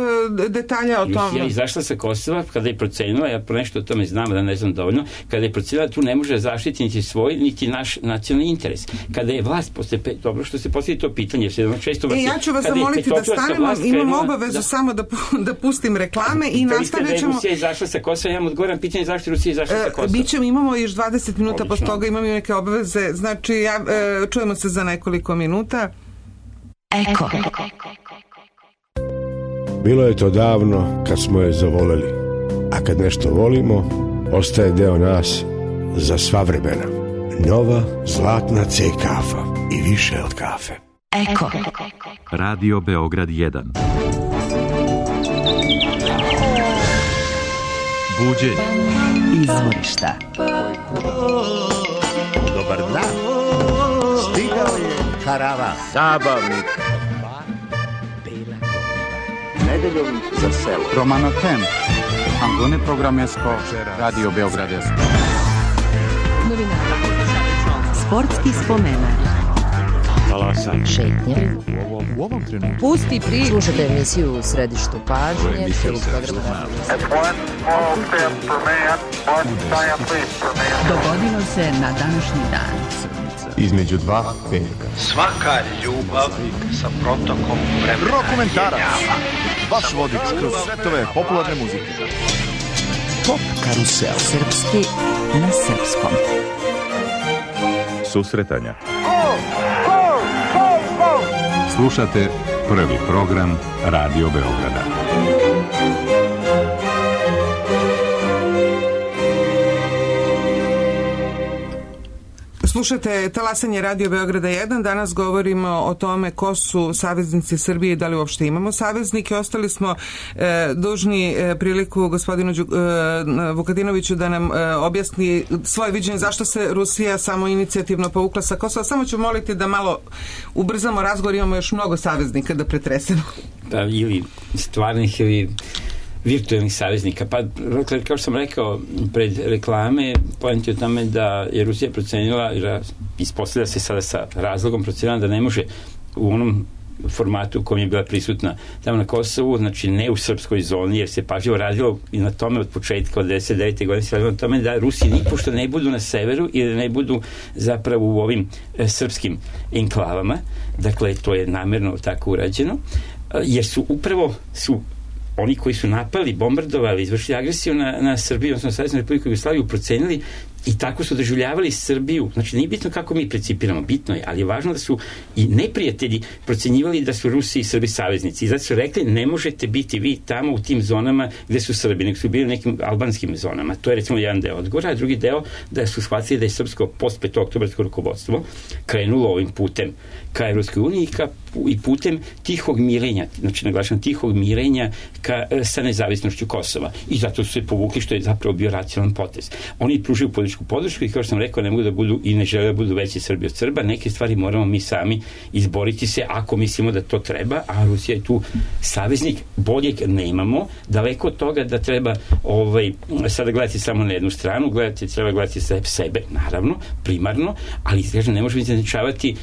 [SPEAKER 4] detalja o tome.
[SPEAKER 7] Rusija izašla sa Kosova kada je procenila, ja po nešto o tome znam, da ne znam dovoljno, kada je procenila tu ne može zaštiti niti svoj, niti naš nacionalni interes. Kada je vlast, dobro što se postavi to pitanje, jer se jedno često vrti.
[SPEAKER 4] Ja ću vas zamoliti da stanemo, imam obavezu samo da pustim reklame i nastavit ćemo.
[SPEAKER 7] Rusija izašla sa Kosova, ja vam odgovoram pitanje zašto Rusija izašla sa Kosova.
[SPEAKER 4] Imamo još 20 minuta, posle toga imam i neke obaveze, znači čujemo se za nekoliko minuta.
[SPEAKER 2] Eko.
[SPEAKER 9] Bilo je to davno kad smo je zavoleli, a kad nešto volimo, ostaje deo nas za sva vremena. Nova zlatna C kafa i više od kafe.
[SPEAKER 2] Eko.
[SPEAKER 1] Radio Beograd 1. Buđenje.
[SPEAKER 2] Izvorišta.
[SPEAKER 10] Dobar dan. Stigao je karavan.
[SPEAKER 11] Zabavnik.
[SPEAKER 12] Nedeljom za selo. Romano Tem. Angone Programesko. Radio Beogradesko.
[SPEAKER 2] Sportski spomenar.
[SPEAKER 1] Talasan.
[SPEAKER 2] Šetnje.
[SPEAKER 12] U ovom trenutku.
[SPEAKER 2] Pusti priču. Slušajte emisiju u središtu pažnje.
[SPEAKER 3] Dogodilo se na današnji dan.
[SPEAKER 12] Između dva petka.
[SPEAKER 10] Svaka ljubav sa protokom vremena.
[SPEAKER 12] Rokomentarac. Vaš vodič kroz svetove popularne muzike. Pop karusel.
[SPEAKER 2] Srpski na srpskom.
[SPEAKER 1] Susretanja. Slušate prvi program Radio Beograda.
[SPEAKER 4] Slušate talasanje Radio Beograda 1. Danas govorimo o tome ko su saveznici Srbije i da li uopšte imamo saveznike. Ostali smo dužni priliku gospodinu Vukadinoviću da nam objasni svoje viđenje zašto se Rusija samo inicijativno povukla sa Kosova. Samo ću moliti da malo ubrzamo razgovor, imamo još mnogo saveznika da pretresemo.
[SPEAKER 7] Pa, ili stvarnih ili virtualnih saveznika. Pa, kao što sam rekao pred reklame, poenta je o tome da je Rusija procenila, ispostavlja se sada sa razlogom, procenila da ne može u onom formatu u kojem je bila prisutna tamo na Kosovu, znači ne u srpskoj zoni, jer se pažljivo radilo i na tome od početka, od 1999. godine se radilo na tome da Rusi nipošto ne budu na severu i da ne budu zapravo u ovim srpskim enklavama. Dakle, to je namerno tako urađeno, jer su upravo oni koji su napali, bombardovali, izvršili agresiju na Srbiju, odnosno Saveznu Republiku Jugoslaviju, procenili i tako su doživljavali Srbiju. Znači, nije bitno kako mi precipiramo, bitno je, ali je važno da su i neprijatelji procenjivali da su Rusi i Srbi saveznici. I zato su rekli, ne možete biti vi tamo u tim zonama gde su Srbi, nego su bili u nekim albanskim zonama. To je recimo jedan deo odgovora, a drugi deo da su shvatili da je srpsko post-petooktobarsko rukovodstvo krenulo ovim putem ka Evropskoj uniji i putem tihog mirenja, znači naglašam tihog mirenja sa nezavisnošću Kosova. I zato su se povukli, što je zapravo bio racionalan potez. Oni pružaju političku podršku i kao što sam rekao, ne mogu da budu i ne žele da budu veći Srbi od Srba. Neke stvari moramo mi sami izboriti se ako mislimo da to treba, a Rusija je tu saveznik, boljeg nemamo. Daleko od toga da treba sada gledati samo na jednu stranu, treba gledati sebe, naravno, primarno, ali kažem, ne možemo izjednačavati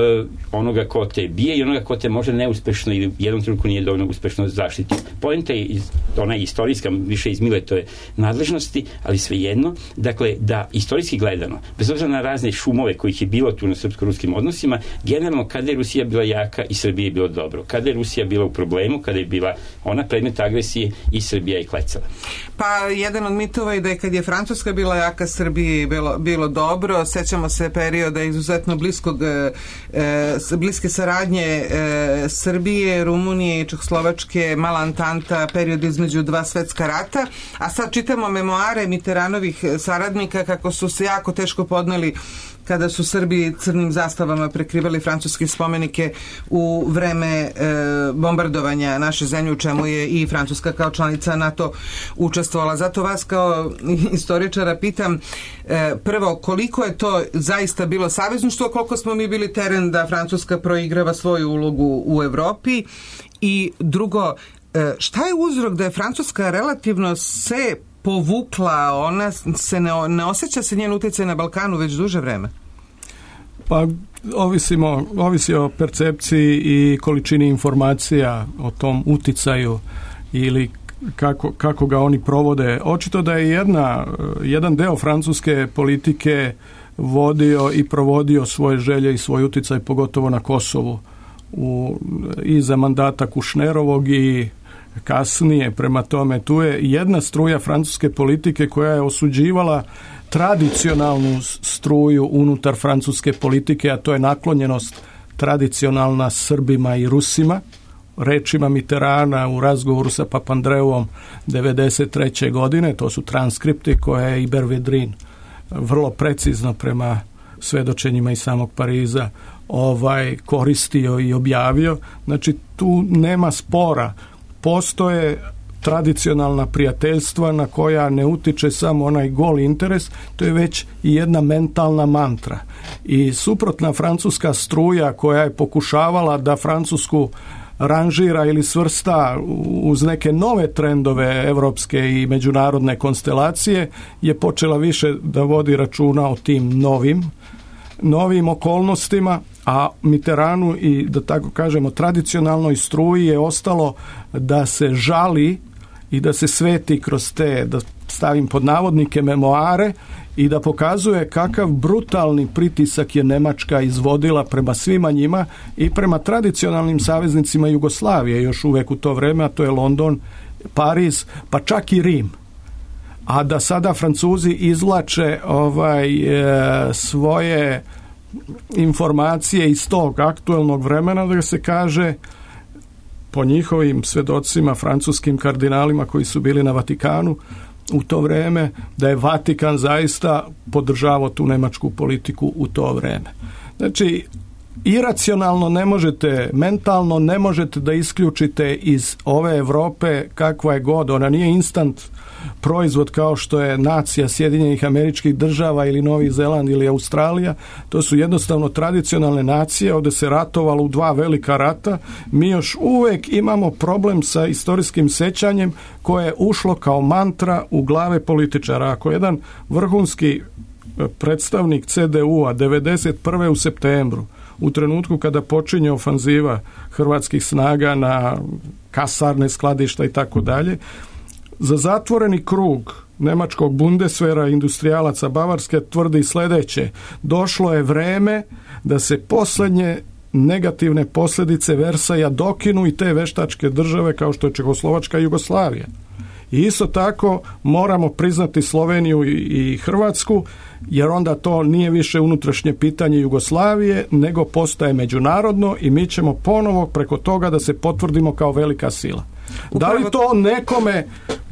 [SPEAKER 7] onoga ko te bije i onoga ko te može neuspešno ili u jednom trenutku nije dovoljno uspešno zaštiti. Poenta je ona istorijska, više iz Miletove nadležnosti, ali svejedno, dakle, da istorijski gledano, bez obzira na razne šumove kojih je bilo tu na srpsko-ruskim odnosima, generalno kada je Rusija bila jaka i Srbija je bilo dobro. Kada je Rusija bila u problemu, kada je bila ona predmet agresije i Srbija je klecala.
[SPEAKER 4] Pa jedan od mitova je da je kad je Francuska bila jaka, Srbiji je bilo dobro. Sećamo se perioda izuzetno bliske saradnje Srbije, Rumunije i Čehoslovačke, mala Antanta, period između dva svetska rata, a sad čitamo memoare Mitterrandovih saradnika kako su se jako teško podneli kada su Srbi crnim zastavama prekrivali francuske spomenike u vreme bombardovanja naše zemlje, u čemu je i Francuska kao članica NATO učestvovala. Zato vas kao istoričara pitam prvo, koliko je to zaista bilo savezništvo, koliko smo mi bili teren da Francuska proigrava svoju ulogu u Evropi, i drugo, šta je uzrok da je Francuska relativno se povukla, ona se ne osjeća se njen utjecaj na Balkanu već duže vreme?
[SPEAKER 8] Pa ovisi o percepciji i količini informacija o tom uticaju ili kako ga oni provode. Očito da je jedan deo francuske politike vodio i provodio svoje želje i svoj uticaj, pogotovo na Kosovu, i za mandata Kušnerovog i kasnije. Prema tome, tu je jedna struja francuske politike koja je osuđivala tradicionalnu struju unutar francuske politike, a to je naklonjenost tradicionalna Srbima i Rusima. Rečima Mitterranda u razgovoru sa Papandreouom 1993. godine, to su transkripti koje je Ibervedrin vrlo precizno prema svedočenjima iz samog Pariza koristio i objavio. Znači, tu nema spora. Postoje tradicionalna prijateljstva na koja ne utiče samo onaj gol interes, to je već i jedna mentalna mantra. I suprotna francuska struja koja je pokušavala da Francusku ranžira ili svrsta uz neke nove trendove evropske i međunarodne konstelacije, je počela više da vodi računa o tim novim okolnostima, a Mitterrandu i, da tako kažemo, tradicionalnoj struji je ostalo da se žali i da se sveti kroz te, da stavim pod navodnike, memoare i da pokazuje kakav brutalni pritisak je Nemačka izvodila prema svima njima i prema tradicionalnim saveznicima Jugoslavije još uvijek u to vrijeme, a to je London, Pariz, pa čak i Rim. A da sada Francuzi izvlače svoje informacije iz tog aktuelnog vremena, da se kaže, po njihovim svjedocima, francuskim kardinalima koji su bili na Vatikanu u to vrijeme, da je Vatikan zaista podržavao tu nemačku politiku u to vrijeme. Znači, iracionalno ne možete, mentalno ne možete da isključite iz ove Europe kakva je god, ona nije instant proizvod kao što je nacija Sjedinjenih Američkih Država ili Novi Zeland ili Australija. To su jednostavno tradicionalne nacije, ovdje se ratovalo u 2 velika rata. Mi još uvijek imamo problem sa istorijskim sećanjem koje je ušlo kao mantra u glave političara. Ako jedan vrhunski predstavnik CDU-a 91. u septembru, u trenutku kada počinje ofanziva hrvatskih snaga na kasarne, skladišta i tako dalje, za zatvoreni krug nemačkog Bundeswehra, industrijalaca Bavarske, tvrdi sljedeće: došlo je vreme da se posljednje negativne posljedice Versaja dokinu i te veštačke države kao što je Čehoslovačka i Jugoslavija. I isto tako moramo priznati Sloveniju i Hrvatsku, jer onda to nije više unutrašnje pitanje Jugoslavije, nego postaje međunarodno i mi ćemo ponovo preko toga da se potvrdimo kao velika sila. Da li to nekome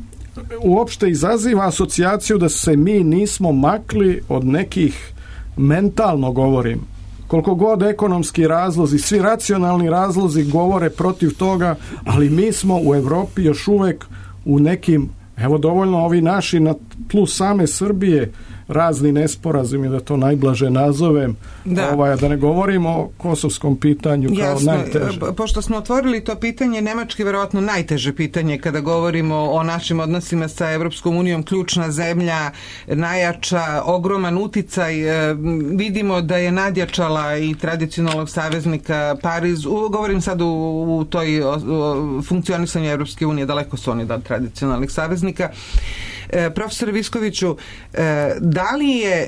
[SPEAKER 8] uopšte izaziva asocijaciju da se mi nismo makli od nekih, mentalno govorim, koliko god ekonomski razlozi, svi racionalni razlozi govore protiv toga, ali mi smo u Europi još uvijek u nekim, evo dovoljno ovi naši na tlu same Srbije, razni nesporazumi, da to najblaže nazovem, da ne govorimo o kosovskom pitanju kao
[SPEAKER 4] jasno,
[SPEAKER 8] najteže.
[SPEAKER 4] Pošto smo otvorili to pitanje, Nemački vjerojatno najteže pitanje kada govorimo o našim odnosima sa Evropskom unijom, ključna zemlja, najjača, ogroman uticaj, vidimo da je nadjačala i tradicionalnog saveznika Pariz, govorim sad u toj funkcionisanju Evropske unije, daleko su oni od tradicionalnih saveznika. Profesor Viskoviću, da li je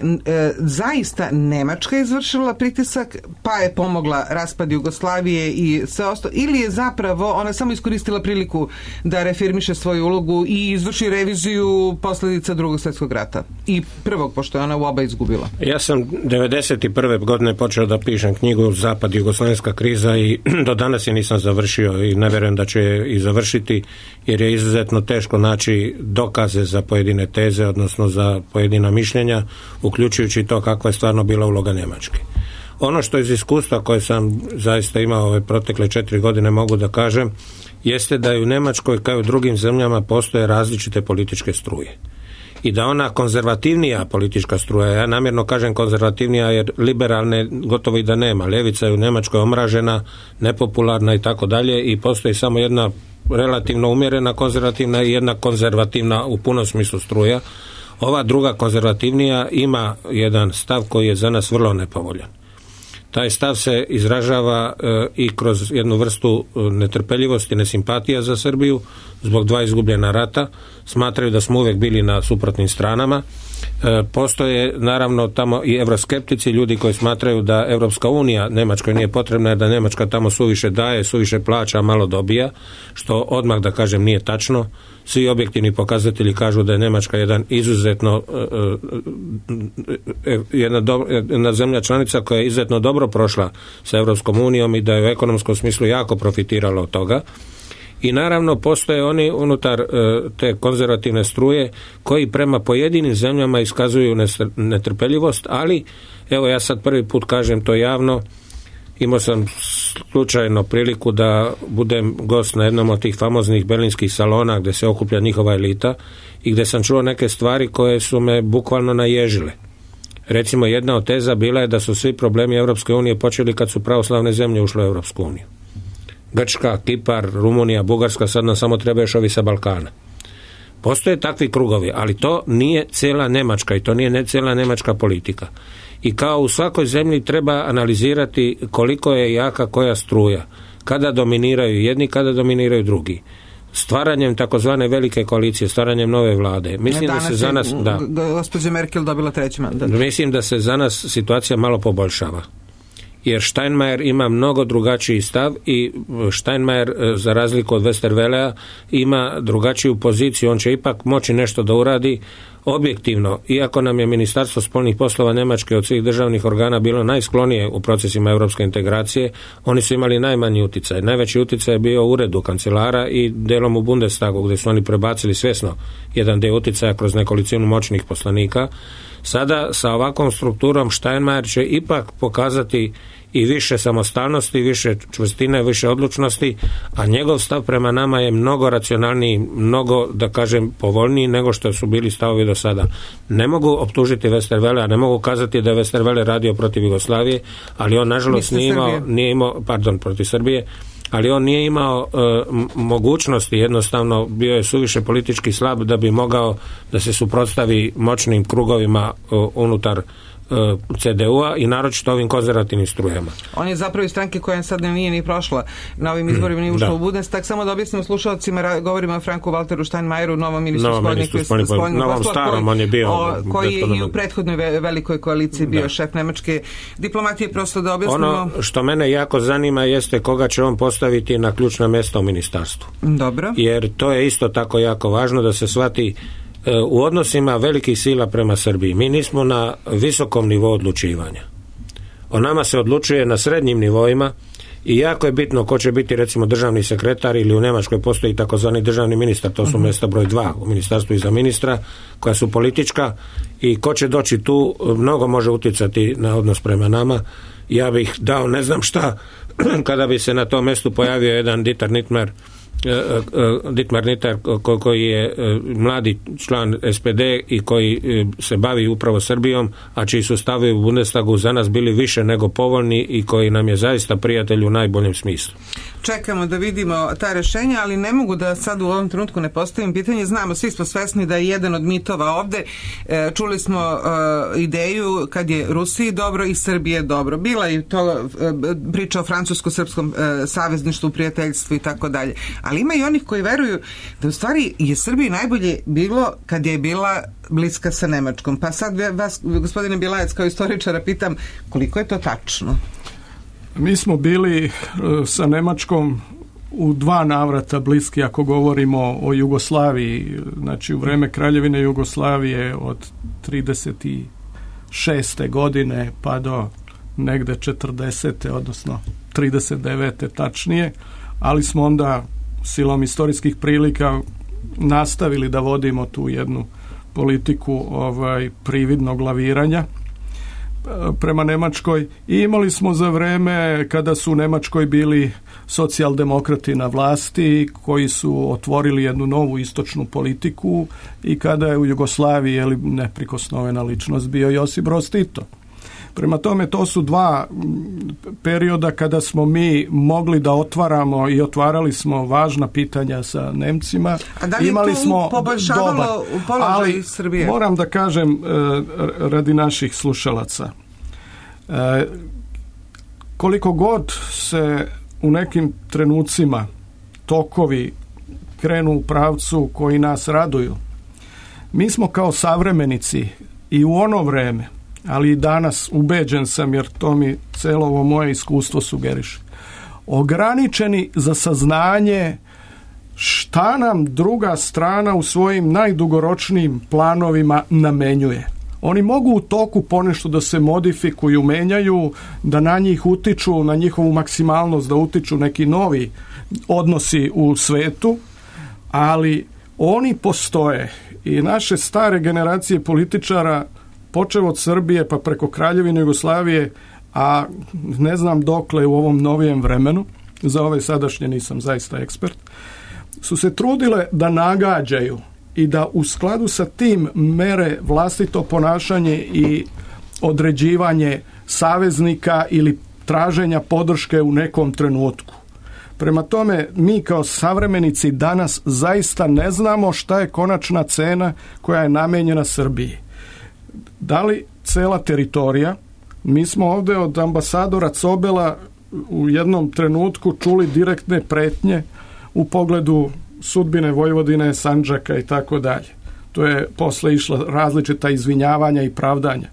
[SPEAKER 4] zaista Nemačka izvršila pritisak pa je pomogla raspad Jugoslavije i sve ostalo, ili je zapravo ona samo iskoristila priliku da reafirmiše svoju ulogu i izvrši reviziju posljedica Drugog svjetskog rata i prvog, pošto je ona u oba izgubila?
[SPEAKER 6] Ja sam 1991. godine počeo da pišem knjigu Zapad jugoslavenska kriza i do danas je nisam završio i ne vjerujem da će je i završiti, jer je izuzetno teško naći dokaze za pojedine teze, odnosno za pojedina mišljenja, uključujući to kakva je stvarno bila uloga Njemačke. Ono što iz iskustva koje sam zaista imao ove protekle 4 godine mogu da kažem, jeste da i u Njemačkoj kao i u drugim zemljama postoje različite političke struje. I da ona konzervativnija politička struja, ja namjerno kažem konzervativnija jer liberalne gotovo i da nema, ljevica je u Njemačkoj omražena, nepopularna i tako dalje i postoji samo jedna relativno umjerena konzervativna i jedna konzervativna u punom smislu struja. Ova druga konzervativnija ima jedan stav koji je za nas vrlo nepovoljan. Taj stav se izražava i kroz jednu vrstu netrpeljivosti, nesimpatija za Srbiju zbog 2 izgubljena rata. Smatraju da smo uvijek bili na suprotnim stranama. Postoje naravno tamo i evroskeptici, ljudi koji smatraju da Evropska unija Njemačkoj nije potrebna, jer da Njemačka tamo suviše daje, suviše plaća, a malo dobija, što odmah da kažem nije tačno. Svi objektivni pokazatelji kažu da je Njemačka jedan izuzetno jedna zemlja članica koja je izuzetno dobro prošla sa Evropskom unijom i da je u ekonomskom smislu jako profitirala od toga. I naravno postoje oni unutar te konzervativne struje koji prema pojedinim zemljama iskazuju netrpeljivost, ali evo ja sad prvi put kažem to javno, imao sam slučajno priliku da budem gost na jednom od tih famoznih berlinskih salona gdje se okuplja njihova elita i gdje sam čuo neke stvari koje su me bukvalno naježile. Recimo, jedna od teza bila je da su svi problemi Europske unije počeli kad su pravoslavne zemlje ušle u Europsku uniju. Grčka, Kipar, Rumunija, Bugarska, sad nam samo treba još ovi sa Balkana. Postoje takvi krugovi, ali to nije cijela Njemačka i to nije cijela njemačka politika. I kao u svakoj zemlji treba analizirati koliko je jaka koja struja, kada dominiraju jedni, kada dominiraju drugi. Stvaranjem takozvane velike koalicije, stvaranjem nove vlade. Mislim da se za nas,
[SPEAKER 4] gospođa Merkel dobila treći mandat.
[SPEAKER 6] Mislim da se za nas situacija malo poboljšava. Jer Steinmeier ima mnogo drugačiji stav i Steinmeier, za razliku od Westerwellea, ima drugačiju poziciju. On će ipak moći nešto da uradi objektivno. Iako nam je Ministarstvo spoljnih poslova Njemačke od svih državnih organa bilo najsklonije u procesima europske integracije, oni su imali najmanji utjecaj. Najveći utjecaj je bio u uredu kancelara i delom u Bundestagu, gdje su oni prebacili svjesno jedan dio utjecaja kroz nekolicinu moćnih poslanika. Sada sa ovakvom strukturom Steinmeier će ipak pokazati i više samostalnosti, više čvrstine, više odlučnosti, a njegov stav prema nama je mnogo racionalniji, mnogo, da kažem, povoljniji nego što su bili stavovi do sada. Ne mogu optužiti Westerwelle, ne mogu kazati da je Westerwelle radio protiv Jugoslavije, ali on nažalost nije imao protiv Srbije, ali on nije imao mogućnosti, jednostavno bio je suviše politički slab da bi mogao da se suprotstavi moćnim krugovima unutar CDU-a i naročito ovim konzervativnim strujama.
[SPEAKER 4] On je zapravo iz stranke koja sad nije ni prošla na ovim izborima, nije ušla u Bundestag. Samo da objasnimo slušalcima, govorimo o Franku Walteru Steinmeieru, novom ministru spoljnih poslova,
[SPEAKER 6] on je bio
[SPEAKER 4] koji je i u prethodnoj velikoj koaliciji bio šef nemačke diplomatije. Prosto da objasnimo.
[SPEAKER 6] Ono što mene jako zanima jeste koga će on postaviti na ključna mjesta u ministarstvu.
[SPEAKER 4] Dobro.
[SPEAKER 6] Jer to je isto tako jako važno da se shvati u odnosima velikih sila prema Srbiji. Mi nismo na visokom nivou odlučivanja. O nama se odlučuje na srednjim nivoima i jako je bitno ko će biti recimo državni sekretar ili u Njemačkoj postoji takozvani državni ministar, to su mjesta broj 2 u ministarstvu iza ministra, koja su politička i ko će doći tu mnogo može utjecati na odnos prema nama. Ja bih dao ne znam šta kada bi se na tom mjestu pojavio jedan Dietmar Nitter koji je mladi član SPD i koji se bavi upravo Srbijom, a čiji su stavi u Bundestagu za nas bili više nego povoljni i koji nam je zaista prijatelj u najboljem smislu.
[SPEAKER 4] Čekamo da vidimo ta rješenja, ali ne mogu da sad u ovom trenutku ne postavim pitanje. Znamo, svi smo svesni da je jedan od mitova ovde. Čuli smo ideju kad je Rusiji dobro i Srbije dobro. Bila je to priča o francusko-srpskom savezništvu, prijateljstvu i tako dalje. Ali ima i onih koji veruju da u stvari je Srbiji najbolje bilo kad je bila bliska sa Nemačkom. Pa sad vas, gospodine Bilajac, kao istoričara pitam koliko je to tačno?
[SPEAKER 8] Mi smo bili sa Njemačkom u 2 navrata bliski ako govorimo o Jugoslaviji. Znači u vreme Kraljevine Jugoslavije od 36. godine pa do negde 40. odnosno 39. tačnije, ali smo onda silom istorijskih prilika nastavili da vodimo tu jednu politiku prividnog laviranja prema Njemačkoj i imali smo za vreme kada su u Njemačkoj bili socijaldemokrati na vlasti koji su otvorili jednu novu istočnu politiku i kada je u Jugoslaviji neprikosnovena ličnost bio Josip Broz Tito. Prema tome, to su 2 perioda kada smo mi mogli da otvaramo i otvarali smo važna pitanja sa Nemcima.
[SPEAKER 4] A da li je to poboljšavalo položaj Srbije?
[SPEAKER 8] Moram da kažem radi naših slušalaca. Koliko god se u nekim trenucima tokovi krenu u pravcu koji nas raduju, mi smo kao savremenici i u ono vreme, ali i danas ubeđen sam, jer to mi celo ovo moje iskustvo sugeriše, ograničeni za saznanje šta nam druga strana u svojim najdugoročnijim planovima namenjuje. Oni mogu u toku ponešto da se modifikuju, menjaju, da na njih utiču, na njihovu maksimalnost da utiču neki novi odnosi u svetu, ali oni postoje i naše stare generacije političara počev od Srbije pa preko Kraljevine Jugoslavije, a ne znam dokle u ovom novijem vremenu, za ove sadašnje nisam zaista ekspert, su se trudile da nagađaju i da u skladu sa tim mere vlastito ponašanje i određivanje saveznika ili traženja podrške u nekom trenutku. Prema tome, mi kao savremenici danas zaista ne znamo šta je konačna cena koja je namenjena Srbiji. Da li cela teritorija? Mi smo ovdje od ambasadora Cobela u jednom trenutku čuli direktne pretnje u pogledu sudbine Vojvodine, Sandžaka i tako dalje. To je posle išla različita izvinjavanja i pravdanja.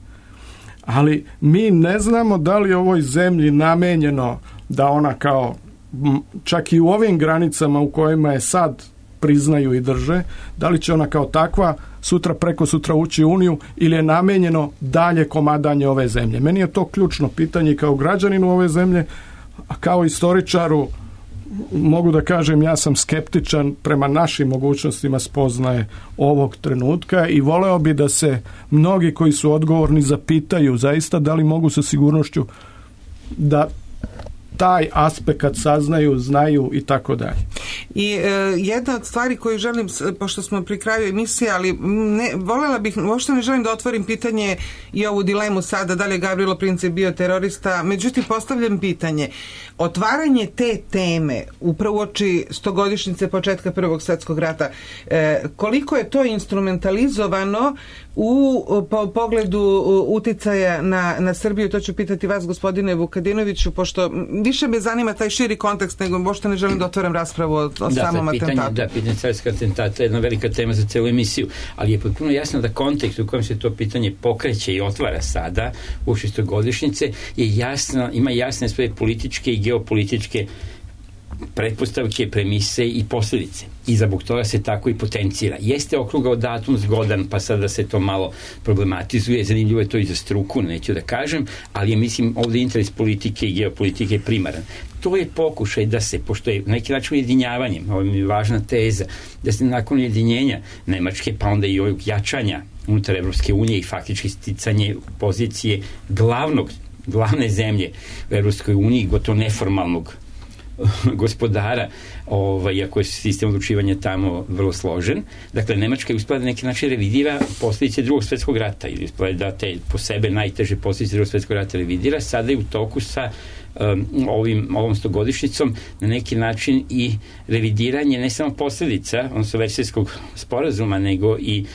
[SPEAKER 8] Ali mi ne znamo da li ovoj zemlji namenjeno da ona kao, čak i u ovim granicama u kojima je sad priznaju i drže, da li će ona kao takva sutra preko sutra ući u Uniju ili je namenjeno dalje komadanje ove zemlje. Meni je to ključno pitanje kao građaninu ove zemlje, a kao istoričaru mogu da kažem ja sam skeptičan prema našim mogućnostima spoznaje ovog trenutka i voleo bi da se mnogi koji su odgovorni zapitaju zaista da li mogu sa sigurnošću da taj aspekt saznaju, znaju i tako dalje.
[SPEAKER 4] I jedna od stvari koju želim, pošto smo pri kraju emisije, ali voljela bih, uopšte ne želim da otvorim pitanje i ovu dilemu sada, da li je Gavrilo Princip bio terorista, međutim postavljam pitanje, otvaranje te teme upravo uoči 100-godišnjice početka Prvog svjetskog rata, koliko je to instrumentalizovano u pogledu uticaja na Srbiju, to ću pitati vas, gospodine Vukadinoviću, pošto više me zanima taj širi kontekst, nego možda ne želim da otvaram raspravu o samom atentatu.
[SPEAKER 7] Pitanje carskog atentata je jedna velika tema za celu emisiju, ali je potpuno jasno da kontekst u kojem se to pitanje pokreće i otvara sada u 100-godišnjice je jasno, ima jasne svoje političke i geopolitičke pretpostavke, premise i posljedice. I zbog toga se tako i potencira. Jeste okrugao datum zgodan, pa sada se to malo problematizuje, zanimljivo je to i za struku, neću da kažem, ali je, mislim, ovdje interes politike i geopolitike primaran. To je pokušaj da se, pošto je neki način ujedinjavanjem, ovo mi je važna teza, da se nakon ujedinjenja Nemačke, pa onda i ovog jačanja unutar Evropske unije i faktički sticanje pozicije glavne zemlje u Evropskoj uniji, gotovo neformalnog gospodara, iako je sistem odlučivanja tamo vrlo složen. Dakle, Nemačka je uspela da neki način revidira posljedice Drugog svjetskog rata ili uspela da te po sebe najteže posljedice Drugog svjetskog rata revidira. Sada je u toku sa ovom 100-godišnjicom na neki način i revidiranje ne samo posljedica, odnosno Versajskog sporazuma, nego i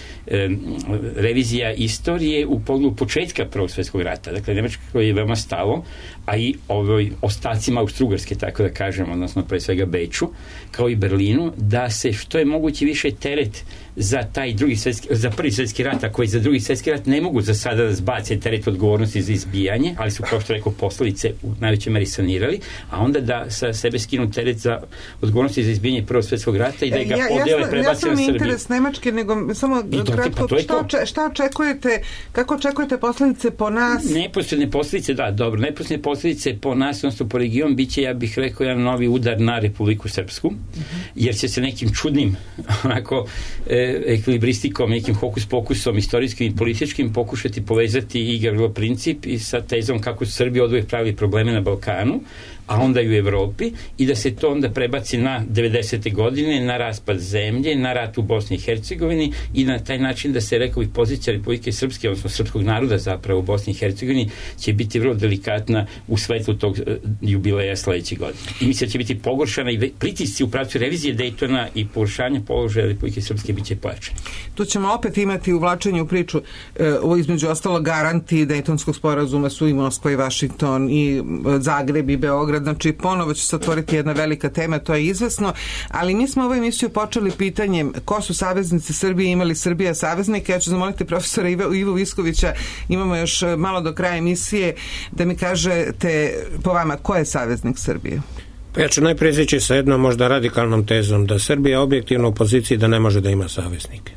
[SPEAKER 7] revizija istorije u pogledu početka Prvog svjetskog rata. Dakle, Nemačkoj je veoma stalo, a i ostacima Austro-Ugarske, tako da kažem, odnosno pre svega Beču, kao i Berlinu, da se što je moguće više teret za taj za Prvi svjetski rat, a koji za Drugi svjetski rat ne mogu za sada da zbace teret odgovornosti za izbijanje, ali su, kao što rekao, posljedice u najvećoj meri sanirali, a onda da sa sebe skinu teret za odgovornosti za izbijanje Prvog svjetskog rata i da ga podijele, prebace na Srbiju.
[SPEAKER 4] Ja sam interes Nemačke, nego samo kratko, šta očekujete, kako očekujete posljedice po nas?
[SPEAKER 7] Neposredne posljedice, da, dobro, neposredne posljedice po nas, odnosno po region, bit će, ja bih rekao, jedan novi udar na Republiku Srpsku, jer će se nekim čudnim onako ekvilibristikom, nekim hokus-pokusom istorijskim i političkim pokušati povezati i Gavrilo Princip i sa tezom kako su Srbi oduvijek pravili probleme na Balkanu, a onda i u Evropi, i da se to onda prebaci na 90. godine, na raspad zemlje, na rat u Bosni i Hercegovini i na taj način da se, rekao bih, pozicija Republike Srpske, odnosno srpskog naroda zapravo u Bosni i Hercegovini će biti vrlo delikatna u svetlu tog jubileja sledeće godine. I mislim da će biti pogoršana i pritisci u pravcu revizije Dejtona i pogoršanja položaja Republike Srpske biće pojačani.
[SPEAKER 4] Tu ćemo opet imati uvlačenje u priču, između ostalo garanti Dejtonskog sporazuma su i Moskva i Vašington i Zagreb i Beograd. Znači, ponovo će se otvoriti jedna velika tema, to je izvesno, ali mi smo ovu emisiju počeli pitanjem ko su saveznici Srbije, imali Srbija saveznike. Ja ću zamoliti profesora Ivu Viskovića, imamo još malo do kraja emisije, da mi kažete po vama ko je saveznik Srbije?
[SPEAKER 6] Pa ja ću najprije izaći sa jednom možda radikalnom tezom, da Srbija objektivno u poziciji da ne može da ima saveznike.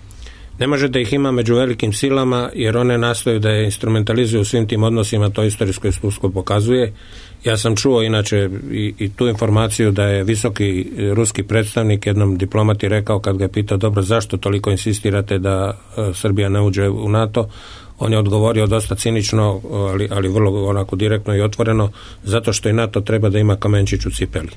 [SPEAKER 6] Ne može da ih ima među velikim silama, jer one nastoje da je instrumentalizuju u svim tim odnosima, to istorijsko iskustvo pokazuje. Ja sam čuo inače i tu informaciju da je visoki ruski predstavnik jednom diplomati rekao, kad ga je pitao, dobro, zašto toliko insistirate da Srbija ne uđe u NATO, On je odgovorio dosta cinično, ali vrlo onako direktno i otvoreno, zato što i NATO treba da ima kamenčić u cipeli.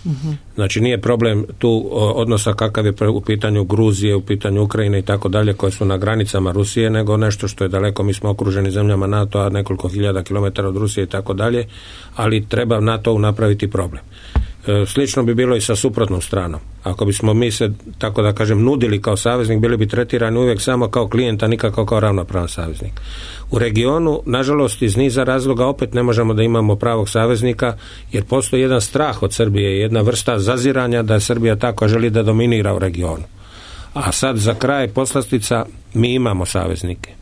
[SPEAKER 6] Znači nije problem tu odnosa kakav je u pitanju Gruzije, u pitanju Ukrajine i tako dalje, koje su na granicama Rusije, nego nešto što je daleko. Mi smo okruženi zemljama NATO-a, nekoliko hiljada kilometara od Rusije i tako dalje, ali treba NATO napraviti problem. Slično bi bilo i sa suprotnom stranom. Ako bismo mi se, tako da kažem, nudili kao saveznik, bili bi tretirani uvijek samo kao klijenta, nikako kao ravnopravan saveznik. U regionu, nažalost, iz niza razloga opet ne možemo da imamo pravog saveznika, jer postoji jedan strah od Srbije, jedna vrsta zaziranja da je Srbija tako želi da dominira u regionu. A sad za kraj poslastica, mi imamo saveznike.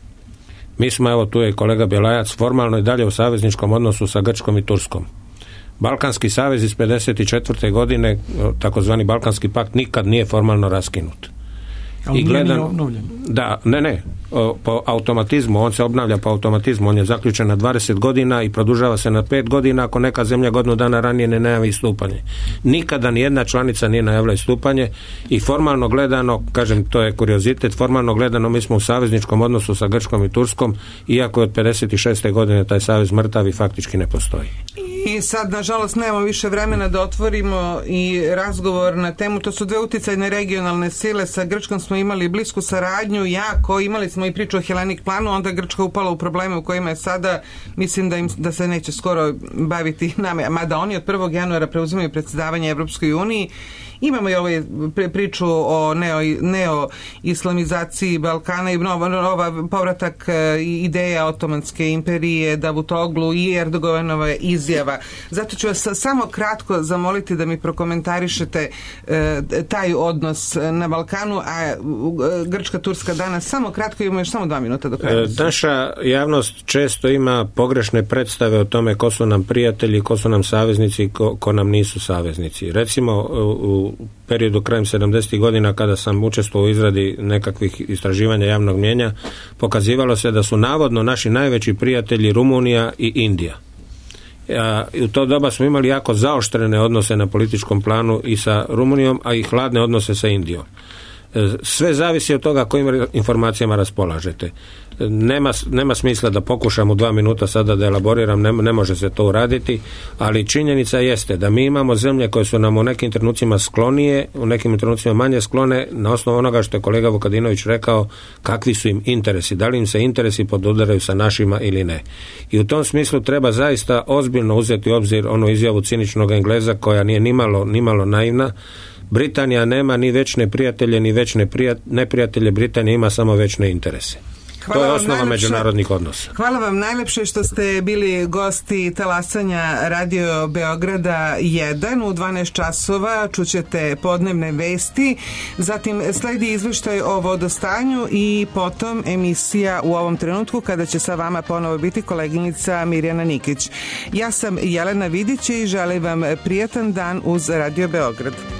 [SPEAKER 6] Mi smo, evo tu je kolega Bjelajac, formalno i dalje u savezničkom odnosu sa Grčkom i Turskom. Balkanski savez iz 54. godine, takozvani Balkanski pakt, nikad nije formalno raskinut.
[SPEAKER 8] Ali nije obnovljen.
[SPEAKER 6] Da, ne, po automatizmu, on se obnavlja po automatizmu, on je zaključen na 20 godina i produžava se na 5 godina ako neka zemlja godinu dana ranije ne najavi istupanje. Nikada nijedna članica nije najavila istupanje i formalno gledano, kažem, to je kuriozitet, formalno gledano mi smo u savezničkom odnosu sa Grčkom i Turskom, iako je od 56. godine taj savez mrtav i faktički ne postoji.
[SPEAKER 4] I sad, nažalost, nemamo više vremena da otvorimo i razgovor na temu. To su dve uticajne regionalne sile. Sa Grčkom smo imali blisku saradnju, imali smo i priču o Hellenic planu, onda Grčka upala u probleme u kojima je sada. Mislim da se neće skoro baviti nama, mada oni od 1. januara preuzimaju predsjedavanje Evropskoj uniji. Imamo i ovaj priču o neo-islamizaciji Balkana i nova povratak ideja Otomanske imperije, Davutoglu i Erdoganova izjava. Zato ću vas samo kratko zamoliti da mi prokomentarišete taj odnos na Balkanu, a Grčka, Turska danas, samo kratko, imamo još samo 2 minuta do kraja.
[SPEAKER 6] Naša javnost često ima pogrešne predstave o tome ko su nam prijatelji, ko su nam saveznici i ko nam nisu saveznici. Recimo, u periodu krajem 70. godina kada sam učestvovao u izradi nekakvih istraživanja javnog mnijenja, pokazivalo se da su navodno naši najveći prijatelji Rumunija i Indija. U to doba smo imali jako zaoštrene odnose na političkom planu i sa Rumunijom, a i hladne odnose sa Indijom. Sve zavisi od toga kojim informacijama raspolažete. Nema smisla da pokušam u 2 minuta sada da elaboriram, ne može se to uraditi, ali činjenica jeste da mi imamo zemlje koje su nam u nekim trenucima sklonije, u nekim trenucima manje sklone, na osnovu onoga što je kolega Vukadinović rekao, kakvi su im interesi, da li im se interesi podudaraju sa našima ili ne. I u tom smislu treba zaista ozbiljno uzeti u obzir onu izjavu ciničnog Engleza koja nije nimalo naivna. Britanija nema ni večne prijatelje, ni večne neprijatelje, Britanija ima samo večne interese. To je osnova međunarodnih odnosa.
[SPEAKER 4] Hvala vam najlepše što ste bili gosti talasanja Radio Beograda 1 u 12 časova. Čućete podnevne vesti, zatim sledi izveštaj o vodostanju i potom emisija U ovom trenutku kada će sa vama ponovo biti koleginica Mirjana Nikić. Ja sam Jelena Vidić i želim vam prijatan dan uz Radio Beograd.